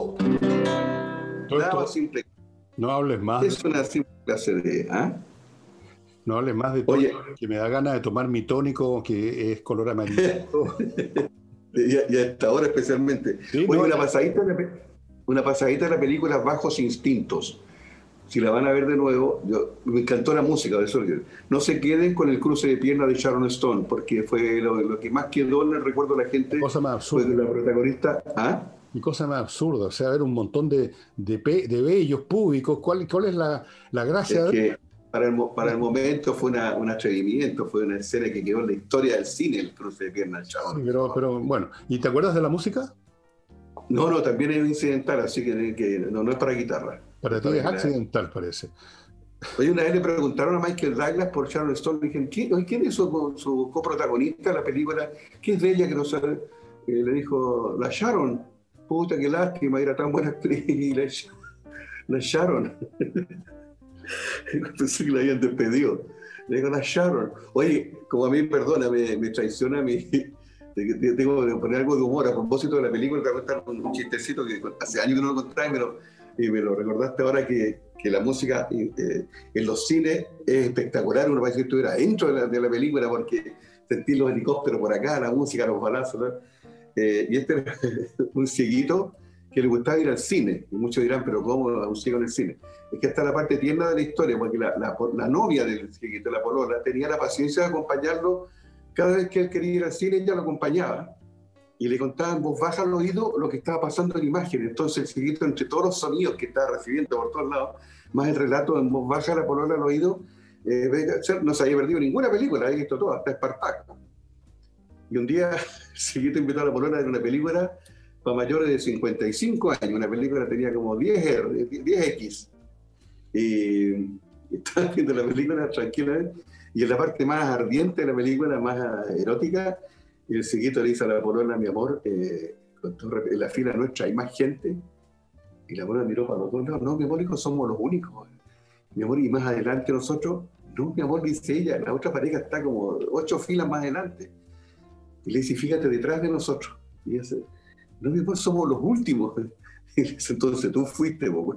todo nada esto, simple. no hables más. Es una simple clase de... ¿ah? No hables más de todo, Oye, que me da ganas de tomar mi tónico, que es color amarillo. y, a- y a esta hora especialmente. Sí, Oye, no, una ya. pasadita, de la pe- una pasadita de la película Bajos Instintos. Si la van a ver de nuevo, yo, me encantó la música. De eso, no se queden con el cruce de piernas de Sharon Stone, porque fue lo, lo que más quedó en el recuerdo de la gente. Cosa más Fue que absurda. la protagonista... ¿ah? Y cosa más absurda. O sea, ver un montón de, de, pe- de vellos públicos. ¿Cuál, cuál es la, la gracia Es de que para el, mo- para el momento fue una, un atrevimiento, fue una escena que quedó en la historia del cine, el cruce de piernas de Sí, Sharon. pero, pero bueno. ¿Y te acuerdas de la música? No, no, también es incidental, así que, que no, no es para guitarra. Para Es ti para es que la- accidental, parece. Oye, una vez le preguntaron a Michael Douglas por Sharon Stone, le dijeron, ¿quién, oye, ¿quién es su, su coprotagonista de la película? ¿Qué es de ella que no sabe? Eh, le dijo, la Sharon. Puta, qué lástima, era tan buena actriz. Y la, la Sharon. Pensé que la habían despedido. Le digo, la Sharon. Oye, como a mí, perdona, me, me traiciona mi... Tengo que poner algo de humor a propósito de la película, te voy a contar un, un chistecito que hace años que no lo conté, pero y me lo recordaste ahora que, que la música eh, en los cines es espectacular. Uno parece que estuviera dentro de la, de la película porque sentí los helicópteros por acá, la música, los balazos, ¿no? Eh, y este era un cieguito que le gustaba ir al cine. Y muchos dirán, pero ¿cómo a un ciego en el cine? Es que está la parte tierna de la historia, porque la, la, la novia del cieguito, la polola, tenía la paciencia de acompañarlo. Cada vez que él quería ir al cine, ella lo acompañaba y le contaba en voz baja al oído lo que estaba pasando en imagen. Entonces el cieguito, entre todos los sonidos que estaba recibiendo por todos lados, más el relato en voz baja a la polola al oído, eh, no se había perdido ninguna película, había visto todas, hasta Espartaco. Y un día el cieguito invitó a la polola a ver una película para mayores de cincuenta y cinco años, una película que tenía como diez R, diez equis. Y estaba viendo la película tranquilamente. Y en la parte más ardiente de la película, más erótica, el cieguito le dice a la polola, mi amor, eh, en la fila nuestra hay más gente. Y la polola miró para los dos lados, no, mi amor, hijo, somos los únicos. Mi amor, y más adelante nosotros, no, mi amor, dice ella, la otra pareja está como ocho filas más adelante. Y le dice, fíjate detrás de nosotros. Y ella dice, no, mi amor, somos los últimos. Y dice, entonces tú fuiste, pues.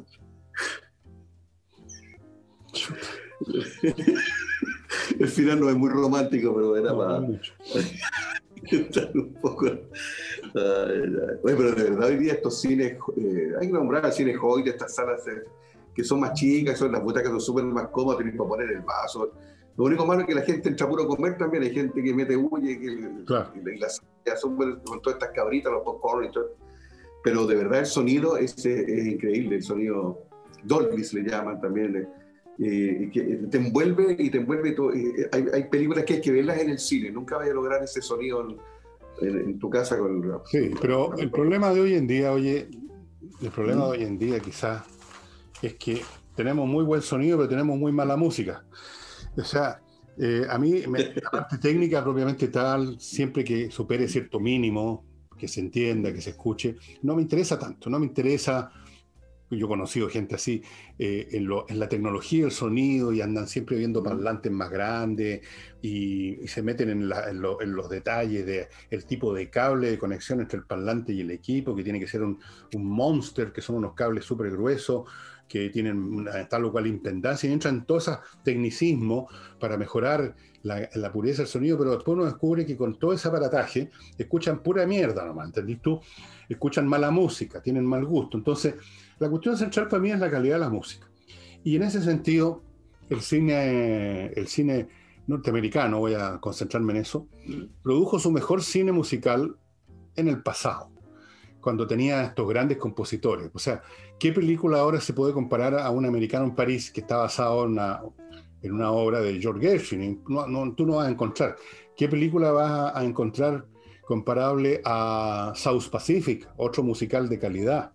El final no es muy romántico, pero era No, para no mucho. estar un poco. Ay, ay. Oye, pero de verdad, hoy día estos cines, eh, hay que nombrar cines Hoyt, estas salas eh, que son más chicas, son las butacas son súper más cómodas, tienen para poner el vaso. Lo único malo es que la gente entra puro a comer también, hay gente que mete huye, que Claro. y las ya son con todas estas cabritas, los popcorn y todo. Pero de verdad el sonido es, es increíble, el sonido Dolby se le llaman también. Eh. Eh, que te envuelve y te envuelve todo. Eh, hay, hay películas que hay que verlas en el cine, nunca vas a lograr ese sonido en, en, en tu casa con el... Sí, pero el problema de hoy en día, oye, el problema de hoy en día quizás es que tenemos muy buen sonido, pero tenemos muy mala música. O sea, eh, a mí me, la parte técnica propiamente tal, siempre que supere cierto mínimo, que se entienda, que se escuche, no me interesa tanto, no me interesa. Yo he conocido gente así, eh, en, lo, en la tecnología del sonido y andan siempre viendo parlantes más grandes y, y se meten en, la, en, lo, en los detalles de el tipo de cable de conexión entre el parlante y el equipo, que tiene que ser un, un monster, que son unos cables súper gruesos, que tienen una tal o cual impedancia, y entran en todo ese tecnicismo para mejorar la, la pureza del sonido, pero después uno descubre que con todo ese aparataje escuchan pura mierda nomás, ¿entendís tú? Escuchan mala música, tienen mal gusto. Entonces, la cuestión central para mí es la calidad de la música. Y en ese sentido, el cine, el cine norteamericano, voy a concentrarme en eso, produjo su mejor cine musical en el pasado, cuando tenía estos grandes compositores. O sea, ¿qué película ahora se puede comparar a Un americano en París que está basado en una, en una obra de George Gershwin? No, no, tú no vas a encontrar. ¿Qué película vas a encontrar comparable a South Pacific, otro musical de calidad?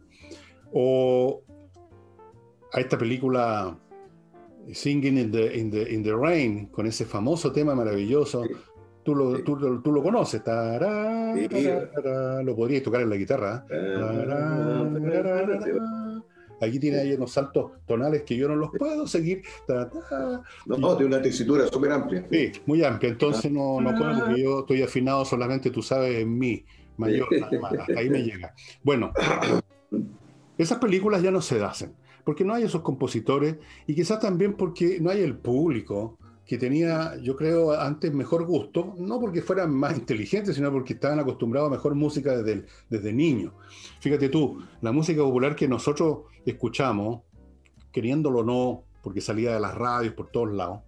O a esta película Singing in the, in the, in the Rain, con ese famoso tema maravilloso. Tú lo, sí. tú, tú lo conoces. Tará, sí. tará, tará, lo podrías tocar en la guitarra. Tará, tará, tará. Aquí tiene ahí unos saltos tonales que yo no los puedo seguir. Tará. No, no, tiene una tesitura súper amplia. Sí, muy amplia. Entonces no, no puedo, porque yo estoy afinado solamente, tú sabes, en mi mayor. Nada más. Hasta ahí me llega. Bueno. Esas películas ya no se hacen, porque no hay esos compositores y quizás también porque no hay el público que tenía, yo creo, antes mejor gusto, no porque fueran más inteligentes, sino porque estaban acostumbrados a mejor música desde, desde niños. Fíjate tú, la música popular que nosotros escuchamos, queriéndolo o no, porque salía de las radios por todos lados,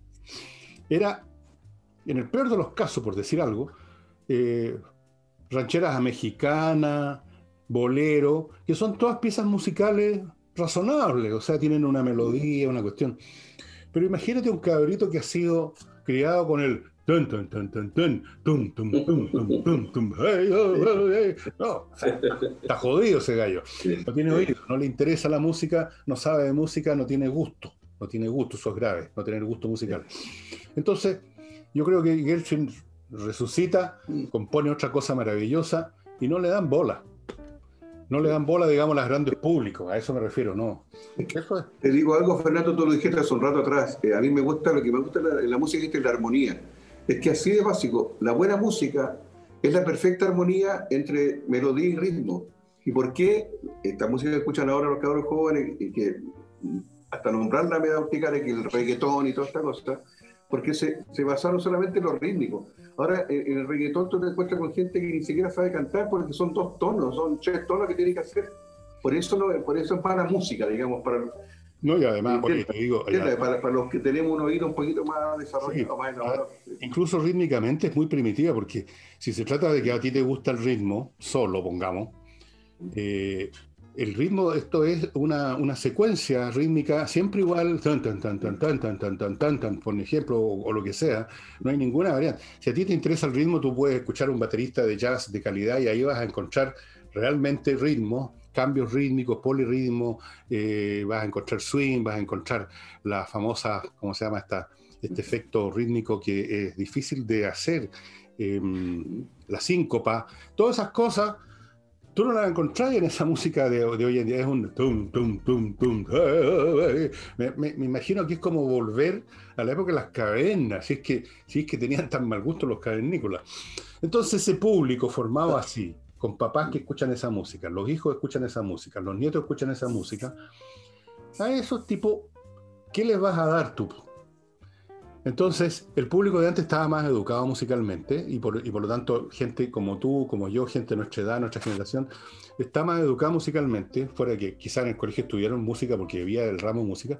era, en el peor de los casos, por decir algo, eh, rancheras mexicanas, bolero, que son todas piezas musicales razonables, o sea, tienen una melodía, una cuestión. Pero imagínate un cabrito que ha sido criado con el tun, tun, tun, tun, tun, tum, tum, tum, tum, tum, tum, hey, oh, oh, hey. No, o sea, está, está jodido ese gallo. No tiene oído, no le interesa la música, no sabe de música, no tiene gusto. No tiene gusto, eso es grave, no tener gusto musical. Entonces, yo creo que Gershwin resucita, compone otra cosa maravillosa y no le dan bola. No le dan bola, digamos, a los grandes públicos, a eso me refiero, no. Eso es. Te digo algo, Fernando, tú lo dijiste hace un rato atrás. Eh, a mí me gusta, lo que me gusta en la, en la música es la armonía. Es que así de básico, la buena música es la perfecta armonía entre melodía y ritmo. ¿Y por qué esta música que escuchan ahora los cabros jóvenes, y que hasta nombrarla me da un picare, que el reggaetón y toda esta cosa? Porque se, se basaron solamente en lo rítmico. Ahora, en, en el reggaetón tú te encuentras con gente que ni siquiera sabe cantar porque son dos tonos, son tres tonos que tiene que hacer. Por eso, no, por eso es para la música, digamos, para... No, y además, porque te digo... Ya, para, para los que tenemos un oído un poquito más desarrollado, sí, más elaborado. Incluso rítmicamente es muy primitiva, porque si se trata de que a ti te gusta el ritmo, solo, pongamos, eh, el ritmo, esto es una, una secuencia rítmica siempre igual, tan, tan, tan, tan, tan, tan, tan, tan, tan, tan, por ejemplo, o, o lo que sea, no hay ninguna variante. Si a ti te interesa el ritmo, tú puedes escuchar un baterista de jazz de calidad y ahí vas a encontrar realmente ritmo, cambios rítmicos, polirritmo, eh, vas a encontrar swing, vas a encontrar la famosa, ¿cómo se llama esta? Este efecto rítmico que es difícil de hacer, eh, la síncopa, todas esas cosas. Tú no la encontrás en esa música de, de hoy en día, es un tum, tum, tum, tum. Me, me, me imagino que es como volver a la época de las cavernas, si es que, si es que tenían tan mal gusto los cavernícolas. Entonces ese público formado así, con papás que escuchan esa música, los hijos escuchan esa música, los nietos escuchan esa música, a esos tipos, ¿qué les vas a dar tú? Entonces, el público de antes estaba más educado musicalmente y por, y por lo tanto, gente como tú, como yo, gente de nuestra edad, nuestra generación, está más educada musicalmente, fuera de que quizás en el colegio estudiaron música porque había el ramo de música,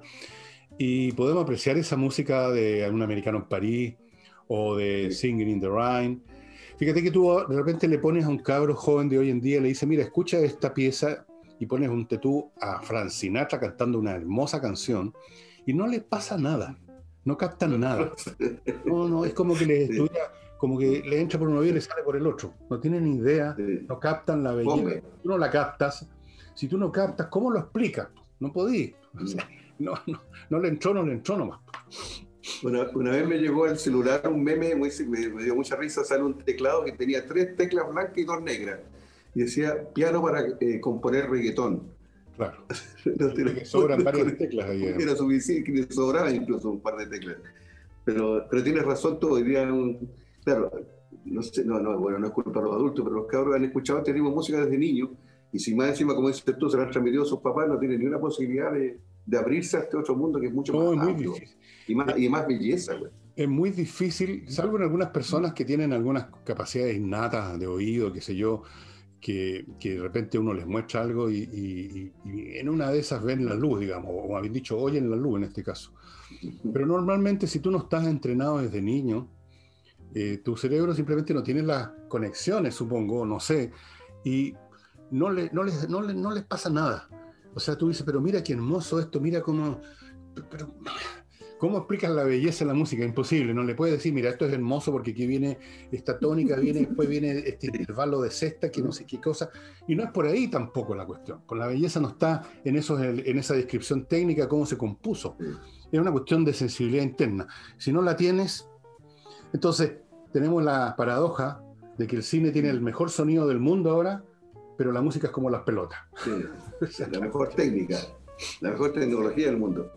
y podemos apreciar esa música de Un americano en París o de Singing in the Rain. Fíjate que tú de repente le pones a un cabro joven de hoy en día, le dices, mira, escucha esta pieza, y pones un tetú a Frank Sinatra cantando una hermosa canción, y no le pasa nada. No captan nada. No, no, es como que les estudia, como que le entra por un oído y le sale por el otro. No tienen ni idea, no captan la belleza. Tú no la captas. Si tú no captas, ¿cómo lo explicas? No podís. O sea, no, no, no le entró, no le entró nomás. Una, una vez me llegó al celular un meme, muy, me, me dio mucha risa, sale un teclado que tenía tres teclas blancas y dos negras. Y decía, piano para eh, componer reggaetón. Claro. No, que sobran varias teclas ahí. Era suficiente, que sobraba incluso un par de teclas. Pero, pero tienes razón tú, hoy día, un, claro, no sé, no, no, bueno, no es culpa de los adultos, pero los cabros han escuchado este tipo de música desde niños, y si más encima, como dices tú, se lo han transmitido a sus papás, no tienen ni una posibilidad de, de abrirse a este otro mundo que es mucho no, más es amplio muy difícil. y más, y más belleza, güey. Es muy difícil, salvo en algunas personas que tienen algunas capacidades innatas de oído, qué sé yo, Que, que de repente uno les muestra algo y, y, y en una de esas ven la luz, digamos, o habéis dicho, oyen la luz en este caso. Pero normalmente si tú no estás entrenado desde niño, eh, tu cerebro simplemente no tiene las conexiones, supongo, no sé, y no, le, no, les, no, les, no les pasa nada. O sea, tú dices, pero mira qué hermoso esto, mira cómo... Pero, ¿cómo explicas la belleza de la música? Imposible, no le puedes decir, mira, esto es hermoso porque aquí viene esta tónica, viene, después viene este intervalo de sexta, que no sé qué cosa, y no es por ahí tampoco la cuestión. Con la belleza no está en, esos, en esa descripción técnica, cómo se compuso. Es una cuestión de sensibilidad interna. Si no la tienes, entonces tenemos la paradoja de que el cine tiene el mejor sonido del mundo ahora, pero la música es como las pelotas. Sí, la mejor técnica, la mejor tecnología del mundo.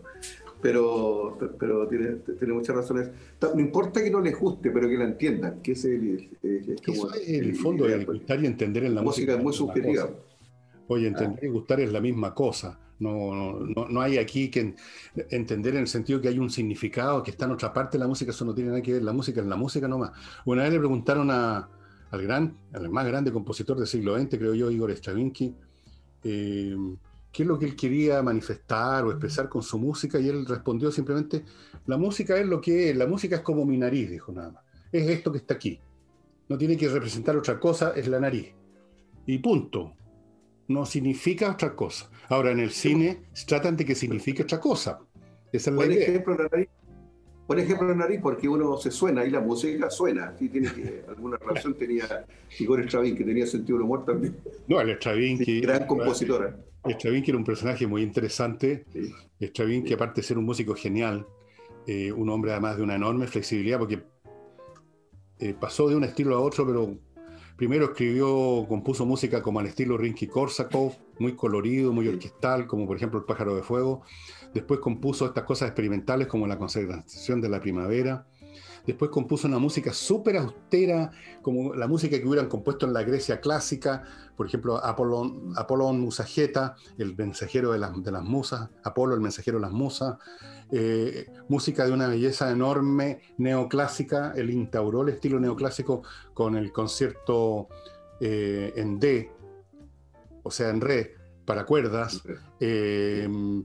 Pero, pero tiene, tiene muchas razones. No importa que no les guste, pero que la entiendan. Que es el, es, es como Eso es el, el fondo de gustar y entender en la, la música. música es muy subjetiva. Oye, Ah, entender y gustar es la misma cosa. No, no, no, no hay aquí que en- entender en el sentido que hay un significado que está en otra parte de la música, eso no tiene nada que ver. La música es la música nomás. Una vez le preguntaron a- al gran, al más grande compositor del siglo veinte, creo yo, Igor Stravinsky, eh, qué es lo que él quería manifestar o expresar con su música, y él respondió simplemente: la música es lo que es, la música es como mi nariz, dijo nada más. Es esto que está aquí. No tiene que representar otra cosa, es la nariz. Y punto. No significa otra cosa. Ahora, en el sí, pues, cine tratan de que signifique otra cosa. Esa es la buen idea. ejemplo la nariz. Por ejemplo, la nariz, porque uno se suena y la música suena. Sí, tiene que, alguna relación tenía Igor Stravinsky, que tenía sentido del humor también. No, el Sí, Stravinsky, gran compositora. Stravinsky era un personaje muy interesante. Sí, Stravinsky, sí, aparte de ser un músico genial, eh, un hombre además de una enorme flexibilidad, porque eh, pasó de un estilo a otro, pero primero escribió, compuso música como al estilo Rimsky-Korsakov, muy colorido, muy sí. orquestal, como por ejemplo El pájaro de fuego. Después compuso estas cosas experimentales como La consagración de la primavera. Después compuso una música súper austera, como la música que hubieran compuesto en la Grecia clásica, por ejemplo, Apolón, Apolón Musageta, el mensajero de las, de las musas, Apolo, el mensajero de las musas, eh, música de una belleza enorme, neoclásica. Él instauró el estilo neoclásico con el concierto eh, en D, o sea, en re, para cuerdas, eh,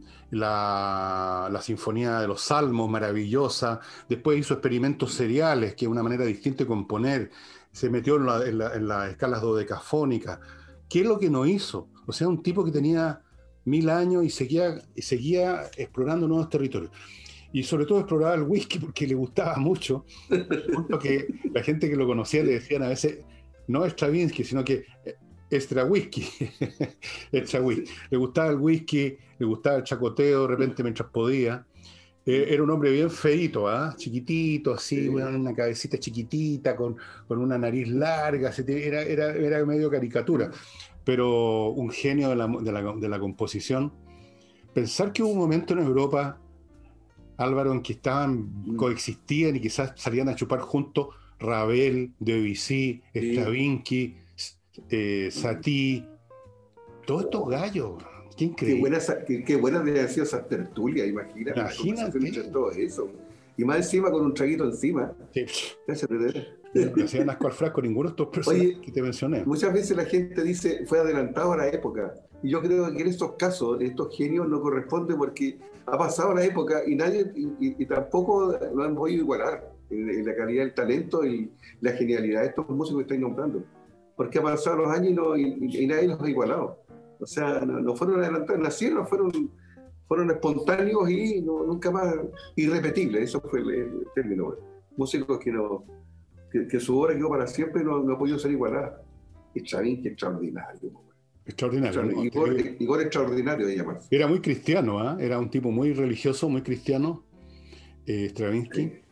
la, la Sinfonía de los Salmos, maravillosa. Después hizo experimentos seriales, que es una manera distinta de componer. Se metió en, la, en, la, en las escalas dodecafónicas. ¿Qué es lo que no hizo? O sea, un tipo que tenía mil años y seguía, y seguía explorando nuevos territorios. Y sobre todo exploraba el whisky porque le gustaba mucho. Punto que la gente que lo conocía le decían a veces, no Stravinsky, sino que extra whisky. Extra whisky. Le gustaba el whisky, le gustaba el chacoteo de repente mientras podía. Eh, era un hombre bien feíto, ¿ah? Chiquitito, así, Sí. bueno, una cabecita chiquitita, con, con una nariz larga, se te- era, era, era medio caricatura, pero un genio de la, de la, de la composición. Pensar que hubo un momento en Europa, Álvaro, en que estaban, coexistían y quizás salían a chupar juntos Ravel, Debussy, Sí. Stravinsky, eh, Satie, todos estos gallos. Qué Qué increíble. buenas, qué, qué buenas deben haber sido esas tertulias, imagínate, las conversaciones entre Imagínate. todo eso. Y más encima con un traguito encima. Sí, Cállate, de veras. no le hacían asco al frasco ninguno de estos personajes Oye, que te mencioné. muchas veces la gente dice fue adelantado a la época. Y yo creo que en estos casos, estos genios no corresponde porque ha pasado la época y nadie, y, y- y tampoco lo han podido igualar en, en la calidad del talento y la genialidad de estos músicos que estáis nombrando. Porque han pasado los años y, no- y- y nadie los ha igualado. O sea, no, no fueron adelantados, nacieron, fueron, fueron espontáneos y no- nunca más irrepetibles. Eso fue el, el término. Músicos que, no, que, que su obra quedó para siempre y no, no ha podido ser igualada. Stravinsky extraordinario. Extraordinario, ¿no? Igor, Eh, Igor extraordinario de llamarse. Era muy cristiano, ¿ah? Era un tipo muy religioso, muy cristiano, eh, Stravinsky. Sí.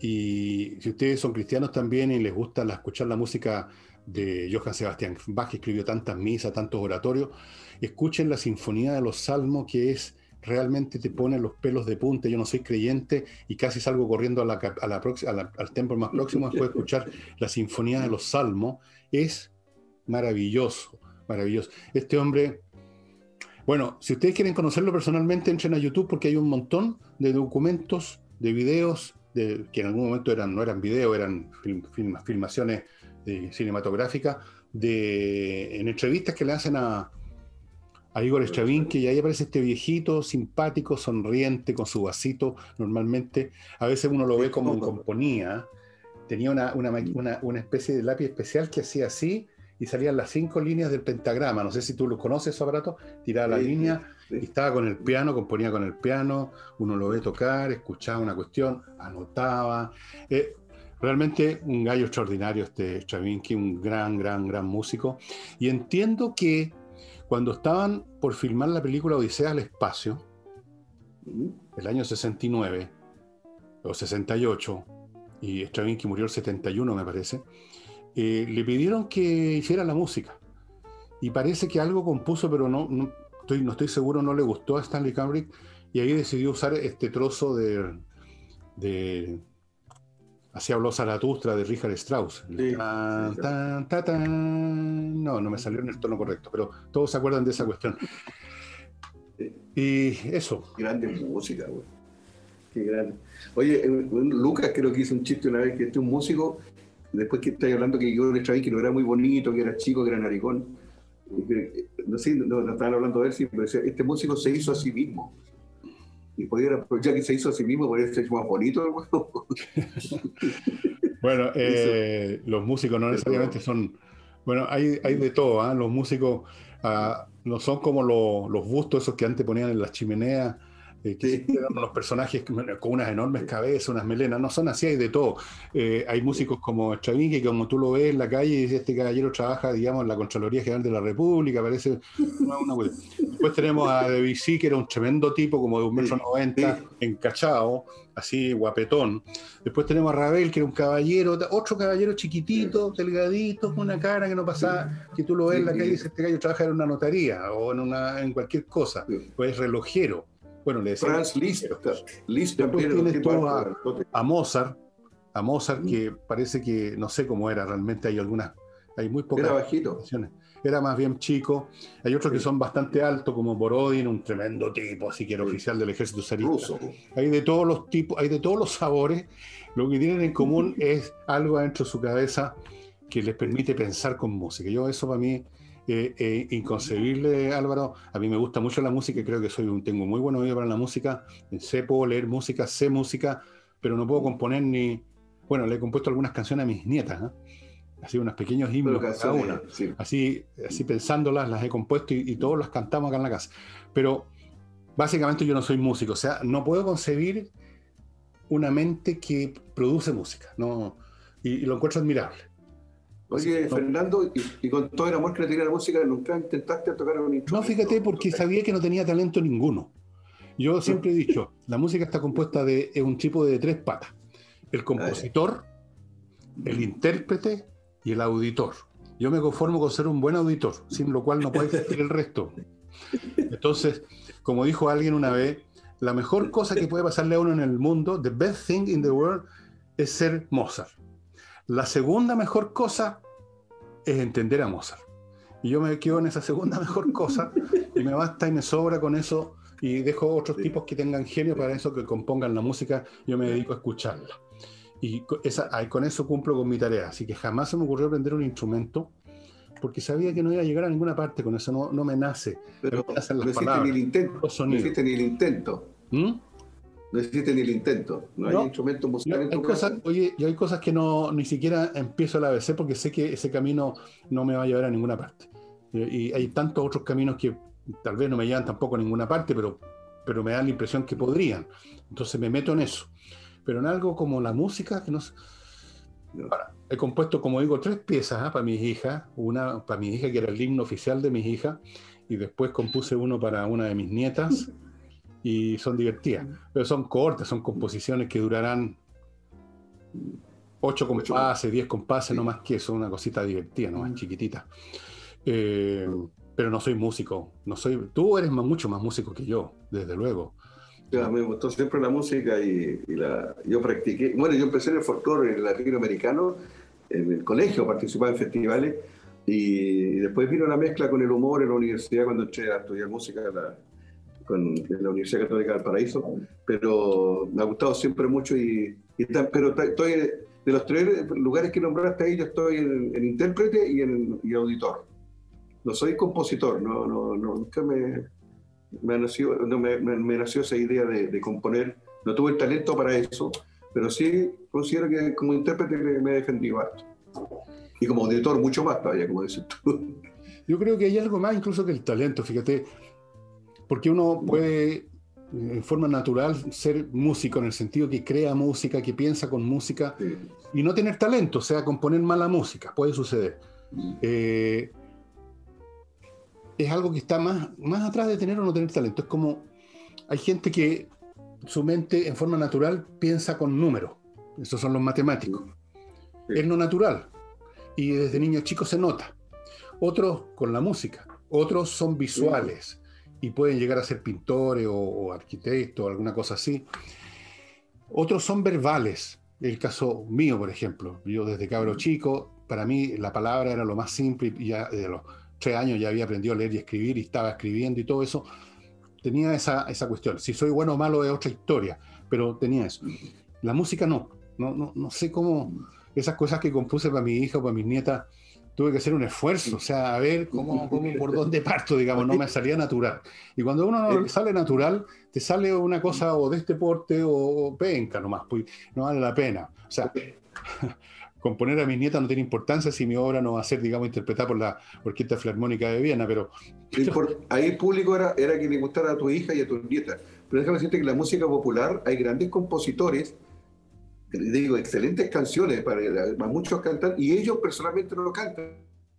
Y si ustedes son cristianos también y les gusta la- escuchar la música de Johann Sebastian Bach, que escribió tantas misas, tantos oratorios, escuchen la Sinfonía de los Salmos, que es realmente te pone los pelos de punta. Yo no soy creyente y casi salgo corriendo a la, cap- a la prox- a la- al templo más próximo después de escuchar la Sinfonía de los Salmos. Es maravilloso, maravilloso. Este hombre, bueno, si ustedes quieren conocerlo personalmente, entren a YouTube porque hay un montón de documentos, de videos, de, que en algún momento eran, no eran videos, eran film- film- filmaciones eh, cinematográficas, de, en entrevistas que le hacen a, a Igor Stravinsky, y ahí aparece este viejito simpático, sonriente, con su vasito normalmente. A veces uno lo ve como componía. Tenía una, una, una, una especie de lápiz especial que hacía así y salían las cinco líneas del pentagrama. No sé si tú lo conoces, esos aparatos. Tiraba la Sí, sí, línea y sí. estaba con el piano, componía con el piano. Uno lo ve tocar, escuchaba una cuestión, anotaba. Eh, realmente un gallo extraordinario este Stravinsky, un gran, gran, gran músico. Y entiendo que cuando estaban por filmar la película Odisea al Espacio, el año sesenta y nueve o sesenta y ocho, y Stravinsky murió el setenta y uno, me parece, eh, le pidieron que hiciera la música. Y parece que algo compuso, pero no, no, estoy, no estoy seguro, no le gustó a Stanley Kubrick, y ahí decidió usar este trozo de, de Así habló Zaratustra de Richard Strauss. Sí, Tan, sí, sí. tan, ta, tan. No, no me salió en el tono correcto, pero todos se acuerdan de esa cuestión. Sí. Y eso. Grande música, güey. Qué grande. Oye, eh, Lucas creo que hizo un chiste una vez que este es un músico, después que estáis hablando que Igor Stravinsky que no era muy bonito, que era chico, que era naricón. Y que, no sé, no, no estaban hablando de él, sí, pero decía, este músico se hizo a sí mismo. Y podía, ya que se hizo a sí mismo, podría ser más bonito. Bueno, eh, los músicos no necesariamente son... Bueno, hay, hay de todo, ¿ah? Los músicos ah, no son como lo- los bustos esos que antes ponían en las chimeneas, eh, que Sí. siempre eran unos personajes con con unas enormes cabezas, unas melenas. No son así, hay de todo. Eh, hay músicos como Stravinsky, que como tú lo ves en la calle, y dices, este caballero trabaja, digamos, en la Contraloría General de la República, parece una, una cuestión. Después tenemos a Debussy, que era un tremendo tipo, como de un metro Sí, noventa, encachado, así, guapetón. Después tenemos a Ravel, que era un caballero, otro caballero chiquitito, delgadito, con una cara que no pasaba, que tú lo ves en la calle y dices, este gallo trabaja en una notaría o en, una, en cualquier cosa, sí. pues es relojero. Bueno, le decían Franz Liszt, relojero. Liszt Después también era un tienes tipo tú a, harto. a Mozart, a Mozart Mm. que parece que, no sé cómo era, realmente hay algunas, hay muy pocas Era bajito. explicaciones. Era más bien chico. Hay otros que Sí. son bastante altos, como Borodin, un tremendo tipo, así que era Sí. oficial del ejército zarista. Ruso. Hay de todos los tipos, hay de todos los sabores. Lo que tienen en común es algo adentro de su cabeza que les permite pensar con música. Yo eso para mí eh, eh, inconcebible, Álvaro. A mí me gusta mucho la música, creo que soy un, tengo muy buen oído para la música. Sé, puedo leer música, sé música, pero no puedo componer ni... Bueno, le he compuesto algunas canciones a mis nietas, ¿eh? Así unos pequeños himnos Pero cada una. canciones, sí. Así, así pensándolas, las he compuesto y, y todos las cantamos acá en la casa. Pero básicamente yo no soy músico, o sea, no puedo concebir una mente que produce música, no, y, y lo encuentro admirable. Así que Oye, no, Fernando, y, y con todo el amor que le tenía a la música, ¿nunca intentaste tocar un no, instrumento? fíjate, porque sabía que no tenía talento ninguno. Yo siempre he dicho, la música está compuesta de es un tipo de tres patas: el Ah, ya. compositor, el intérprete y el auditor. Yo me conformo con ser un buen auditor, sin lo cual no puede existir el resto. Entonces, como dijo alguien una vez, la mejor cosa que puede pasarle a uno en el mundo, the best thing in the world, es ser Mozart. La segunda mejor cosa es entender a Mozart. Y yo me quedo en esa segunda mejor cosa y me basta y me sobra con eso y dejo otros Sí. tipos que tengan genio para eso, que compongan la música, yo me dedico a escucharla. Y co- esa, ay, con eso cumplo con mi tarea. Así que jamás se me ocurrió aprender un instrumento porque sabía que no iba a llegar a ninguna parte con eso, no, no me nace. A mí Pero me nacen no las hiciste ni el palabras, intento. los No sonidos. hiciste ni el intento. ¿Mm? No hiciste ni el intento. No hay No, instrumento yo, musical en hay tu cosas, casa. oye, yo hay cosas que no ni siquiera empiezo el A B C porque sé que ese camino no me va a llevar a ninguna parte. Eh, Y hay tantos otros caminos que tal vez no me llevan tampoco a ninguna parte, pero, pero me dan la impresión que podrían. Entonces me meto en eso. Pero en algo como la música, que no sé. No. Ahora, he compuesto, como digo, tres piezas, ¿ah? Para mis hijas. Una para mi hija, que era el himno oficial de mis hijas, y después compuse uno para una de mis nietas, y son divertidas. Pero son cortas, son composiciones que durarán ocho Ocho. compases, diez compases, Sí. no más que eso, una cosita divertida, no más chiquitita. Eh, pero no soy músico, no soy. Tú eres más, mucho más músico que yo, desde luego. Ya, me gustó siempre la música y, y la, yo practiqué. Bueno, yo empecé en el folclore en el latinoamericano, en el colegio, participaba en festivales y después vino la mezcla con el humor en la universidad cuando entré a estudiar música en la, con, en la Universidad Católica del Paraíso. Pero me ha gustado siempre mucho y, y tan- pero ta- estoy de los tres lugares que nombraste ahí, yo estoy en, en intérprete y en y auditor. No soy compositor, no, no, no, nunca me, me, nació, no, me, me, me nació esa idea de, de componer. No tuve el talento para eso, pero sí considero que como intérprete me, me he defendido harto. Y como auditor mucho más todavía, como dices tú. Yo creo que hay algo más incluso que el talento, fíjate, porque uno puede en forma natural ser músico en el sentido que crea música, que piensa con música Sí. y no tener talento, o sea, componer mala música, puede suceder. Eh, es algo que está más, más atrás de tener o no tener talento. Es como, hay gente que su mente en forma natural piensa con números, esos son los matemáticos. Sí. Es lo natural y desde niño chico se nota. Otros con la música, otros son visuales y pueden llegar a ser pintores o, o arquitectos o alguna cosa así. Otros son verbales el caso mío, por ejemplo. Yo desde cabro chico, para mí la palabra era lo más simple y ya de los tres años ya había aprendido a leer y escribir y estaba escribiendo y todo eso. Tenía esa, esa cuestión. Si soy bueno o malo es otra historia, pero tenía eso. La música no. No, no, no sé cómo... Esas cosas que compuse para mi hija o para mis nietas, tuve que hacer un esfuerzo, o sea, a ver cómo, cómo por dónde parto, digamos, no me salía natural. Y cuando a uno no le sale natural, te sale una cosa o de este porte o, o penca nomás, pues no vale la pena. O sea, componer a mis nietas no tiene importancia si mi obra no va a ser, digamos, interpretada por la Orquesta Filarmónica de Viena, pero... Ahí el público era, era que le gustara a tu hija y a tus nietas. Pero déjame decirte que en la música popular hay grandes compositores, digo, excelentes canciones para, para muchos cantar, y ellos personalmente no lo cantan,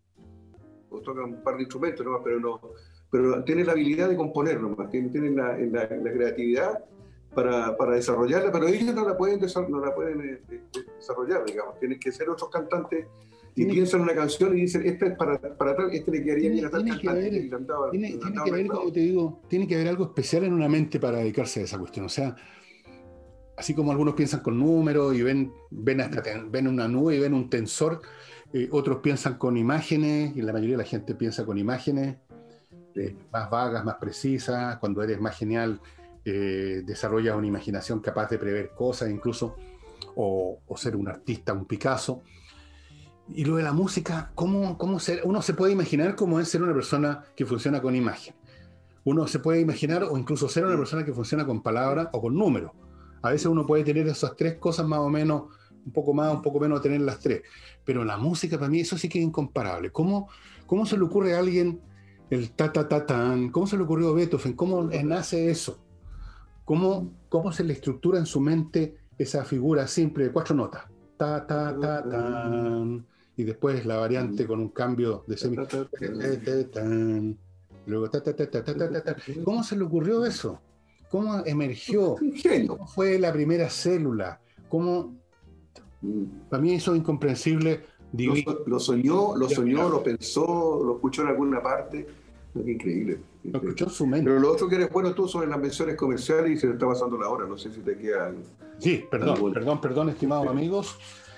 o tocan un par de instrumentos nomás, pero no, pero tienen la habilidad de componer nomás, tienen, tienen la, la, la creatividad para, para desarrollarla, pero ellos no la pueden, no la pueden eh, desarrollar, digamos, tienen que ser otros cantantes y tiene, piensan una canción y dicen, esta es para, para tal, este le quedaría bien a tal cantante. Haber, y cantaba, tiene, tiene que haber, como te digo, tiene que haber algo especial en una mente para dedicarse a esa cuestión, o sea, así como algunos piensan con números y ven, ven, hasta, ven una nube y ven un tensor, eh, otros piensan con imágenes, y la mayoría de la gente piensa con imágenes eh, más vagas, más precisas. Cuando eres más genial, eh, desarrollas una imaginación capaz de prever cosas, incluso, o, o ser un artista, un Picasso. Y lo de la música, ¿cómo, cómo ser? Uno se puede imaginar cómo es ser una persona que funciona con imagen. Uno se puede imaginar, o incluso ser una persona que funciona con palabras o con números. A veces uno puede tener esas tres cosas más o menos, un poco más, un poco menos, tener las tres. Pero la música para mí, eso sí que es incomparable. ¿Cómo, cómo se le ocurre a alguien el ta ta ta tan? ¿Cómo se le ocurrió a Beethoven? ¿Cómo nace eso? ¿Cómo, cómo se le estructura en su mente esa figura simple de cuatro notas? Ta ta ta tan. Y después la variante con un cambio de semi. Luego ta ta ta ta ta ta ta. ¿Cómo se le ocurrió eso? ¿Cómo emergió? ¿Cómo fue la primera célula? ¿Cómo? Para mí eso es incomprensible. Lo, lo soñó, lo soñó, lo pensó, lo escuchó en alguna parte. Es increíble. Lo escuchó en su mente. Pero lo otro que eres bueno tú sobre las menciones comerciales y se te está pasando la hora. No sé si te queda... Sí, perdón, algo. perdón, perdón, estimados amigos.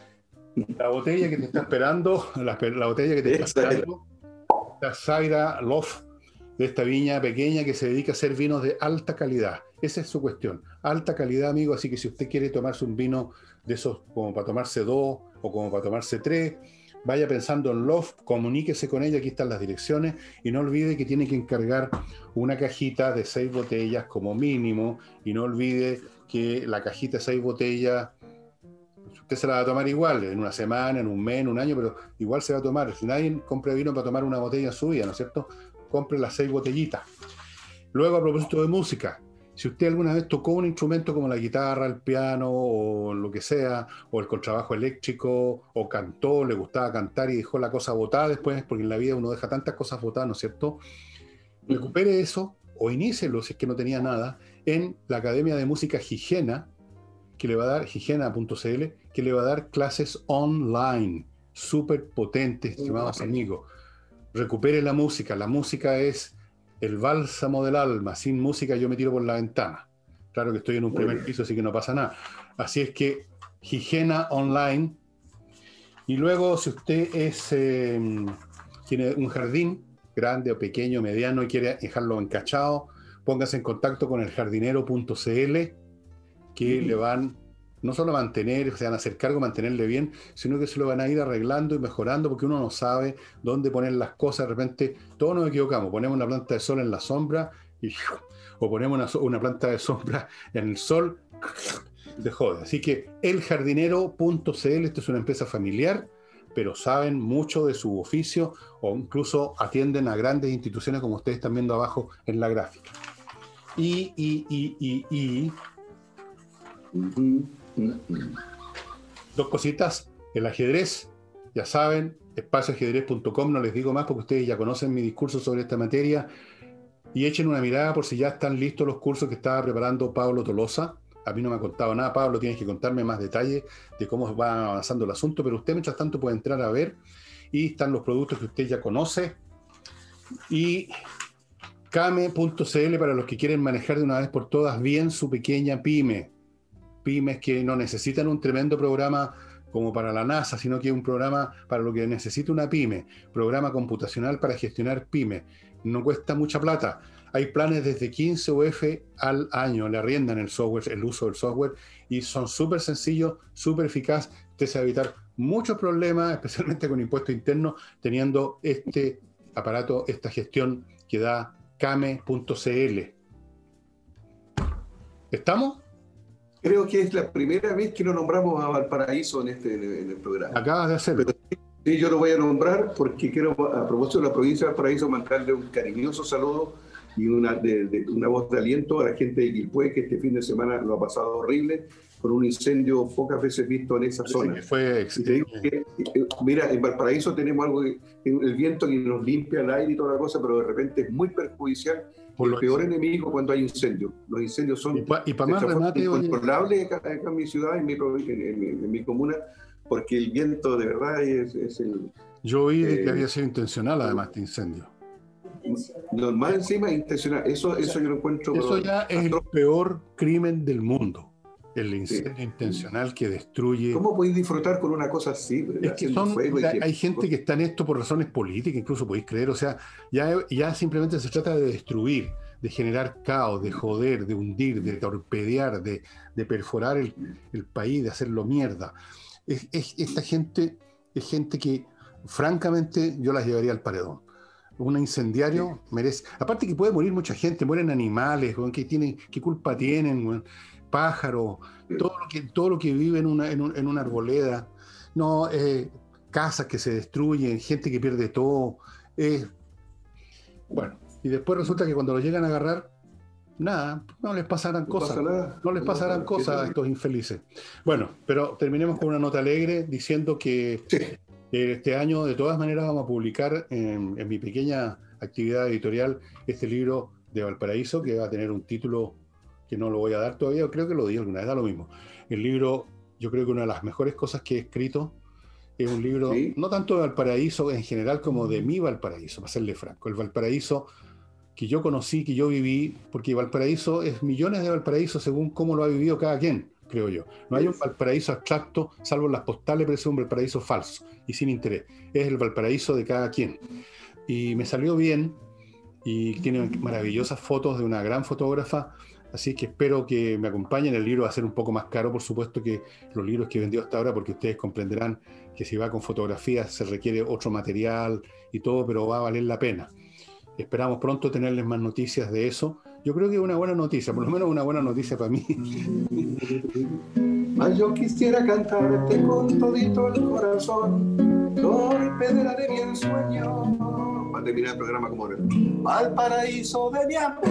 La botella que te está esperando, la, la botella que te está esperando, la Zaira Love, de esta viña pequeña que se dedica a hacer vinos de alta calidad. Esa es su cuestión. Alta calidad, amigo. Así que si usted quiere tomarse un vino de esos como para tomarse dos o como para tomarse tres, vaya pensando en Love, comuníquese con ella, aquí están las direcciones, y no olvide que tiene que encargar una cajita de seis botellas como mínimo, y no olvide que la cajita de seis botellas, usted se la va a tomar igual, en una semana, en un mes, en un año, pero igual se va a tomar. Si nadie compra vino para tomar una botella en su vida, ¿no es cierto? Compre las seis botellitas. Luego, a propósito de música, si usted alguna vez tocó un instrumento como la guitarra, el piano o lo que sea, o el contrabajo eléctrico, o cantó, le gustaba cantar y dejó la cosa botada después, porque en la vida uno deja tantas cosas botadas, ¿no es cierto? Recupere eso o inícielo, si es que no tenía nada, en la Academia de Música Gigena, que le va a dar, gigena punto c l, que le va a dar clases online, súper potentes, estimados amigos. Recupere la música. La música es el bálsamo del alma. Sin música yo me tiro por la ventana. Claro que estoy en un primer piso, así que no pasa nada. Así es que Gigena Online. Y luego, si usted es eh, tiene un jardín grande o pequeño, mediano, y quiere dejarlo encachado, póngase en contacto con el jardinero punto c l, que uh-huh. le van no solo a mantener, se van a hacer cargo de mantenerle bien, sino que se lo van a ir arreglando y mejorando, porque uno no sabe dónde poner las cosas. De repente todos nos equivocamos, ponemos una planta de sol en la sombra y, o ponemos una, una planta de sombra en el sol, se jode. Así que el jardinero punto c l, esto es una empresa familiar, pero saben mucho de su oficio, o incluso atienden a grandes instituciones como ustedes están viendo abajo en la gráfica. Y, y, y, y, y uh-huh. Dos cositas. El ajedrez, ya saben, espacio ajedrez punto com, no les digo más porque ustedes ya conocen mi discurso sobre esta materia, y echen una mirada por si ya están listos los cursos que estaba preparando Pablo Tolosa. A mí no me ha contado nada, Pablo, tienes que contarme más detalles de cómo va avanzando el asunto, pero usted mientras tanto puede entrar a ver, y están los productos que usted ya conoce, y Kame punto c l para los que quieren manejar de una vez por todas bien su pequeña pyme. pymes que no necesitan un tremendo programa como para la NASA, sino que es un programa para lo que necesita una pyme, programa computacional para gestionar pymes. No cuesta mucha plata. Hay planes desde quince U F al año, le arriendan el software, el uso del software, y son súper sencillos, súper eficaz. Usted se va a evitar muchos problemas, especialmente con impuestos internos, teniendo este aparato, esta gestión que da came punto c l. ¿Estamos? Creo que es la primera vez que lo nombramos a Valparaíso en este en el programa. Acabas de hacerlo. Pero sí, yo lo voy a nombrar porque quiero, a propósito de la provincia de Valparaíso, mandarle un cariñoso saludo y una, de, de, una voz de aliento a la gente de Quilpué, que este fin de semana lo ha pasado horrible, con un incendio pocas veces visto en esa zona. Sí, fue y te digo que, mira, en Valparaíso tenemos algo, que, el viento que nos limpia el aire y toda la cosa, pero de repente es muy perjudicial. Por el peor enemigo cuando hay incendios. Los incendios son y pa, y pa más remate, incontrolables acá, acá en mi ciudad, en mi, en, en, en mi comuna, porque el viento de verdad es, es el... Yo oí eh, que había sido intencional además este incendio. Normal encima intencional. Eso, eso yo lo encuentro... Eso ya es el peor crimen del mundo. El incendio sí. intencional que destruye... ¿Cómo podéis disfrutar con una cosa así? Es que son, la, hay gente que está en esto por razones políticas, incluso podéis creer. O sea, ya, ya simplemente se trata de destruir, de generar caos, de joder, de hundir, de torpedear, de, de perforar el, el país, de hacerlo mierda. Es, es, esta gente es gente que, francamente, yo las llevaría al paredón. Un incendiario sí. merece... Aparte que puede morir mucha gente, mueren animales, ¿qué, tienen, qué culpa tienen? Pájaros, todo lo que, todo lo que vive en una, en un, en una arboleda, no, eh, casas que se destruyen, gente que pierde todo. Eh, bueno, y después resulta que cuando los llegan a agarrar, nada, no les pasarán no cosas. Pasa no les pasarán no, cosas a estos infelices. Bueno, pero terminemos con una nota alegre diciendo que sí. este año de todas maneras vamos a publicar en, en mi pequeña actividad editorial este libro de Valparaíso, que va a tener un título que no lo voy a dar todavía, creo que lo di alguna vez, da lo mismo. El libro, yo creo que una de las mejores cosas que he escrito es un libro, ¿sí? no tanto de Valparaíso en general como de mi Valparaíso, para serle franco, el Valparaíso que yo conocí, que yo viví, porque Valparaíso es millones de Valparaíso según cómo lo ha vivido cada quien, creo yo. No hay un Valparaíso abstracto, salvo en las postales, pero es un Valparaíso falso y sin interés. Es el Valparaíso de cada quien. Y me salió bien, y tiene maravillosas fotos de una gran fotógrafa. Así que espero que me acompañen. El libro va a ser un poco más caro, por supuesto, que los libros que he vendido hasta ahora, porque ustedes comprenderán que si va con fotografías se requiere otro material y todo, pero va a valer la pena. Esperamos pronto tenerles más noticias de eso. Yo creo que es una buena noticia, por lo menos una buena noticia para mí. Mas yo quisiera cantarte con todito el corazón, golpe de la de mi ensueño. Va a terminar el programa como era. Valparaíso de mi amor.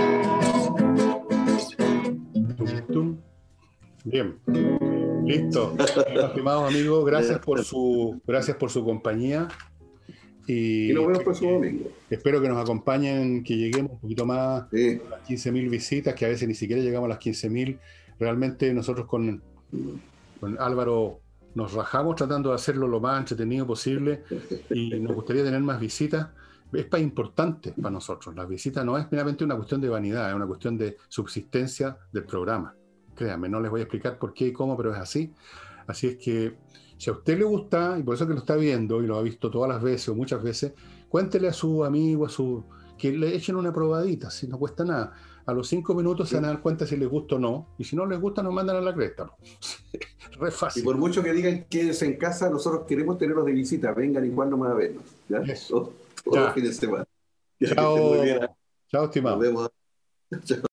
Bien, listo. Estimados amigos, gracias por su, gracias por su compañía. Y, y nos vemos el próximo domingo. Espero que nos acompañen, que lleguemos un poquito más sí. a las quince mil visitas, que a veces ni siquiera llegamos a las quince mil. Realmente nosotros con, con Álvaro nos rajamos tratando de hacerlo lo más entretenido posible y nos gustaría tener más visitas. Es para importante para nosotros. Las visitas no es meramente una cuestión de vanidad, es una cuestión de subsistencia del programa. Créanme, no les voy a explicar por qué y cómo, pero es así. Así es que si a usted le gusta, y por eso que lo está viendo y lo ha visto todas las veces o muchas veces, cuéntele a su amigo, a su que le echen una probadita, si no cuesta nada. A los cinco minutos se van a dar cuenta si les gusta o no, y si no les gusta nos mandan a la cresta. Re fácil. Y por mucho que digan quédense en casa, nosotros queremos tenerlos de visita, vengan igual nomás a vernos. ¿Ya? Eso. Todo el fin de semana. Chao. Chao, estimado. Nos vemos. Chao.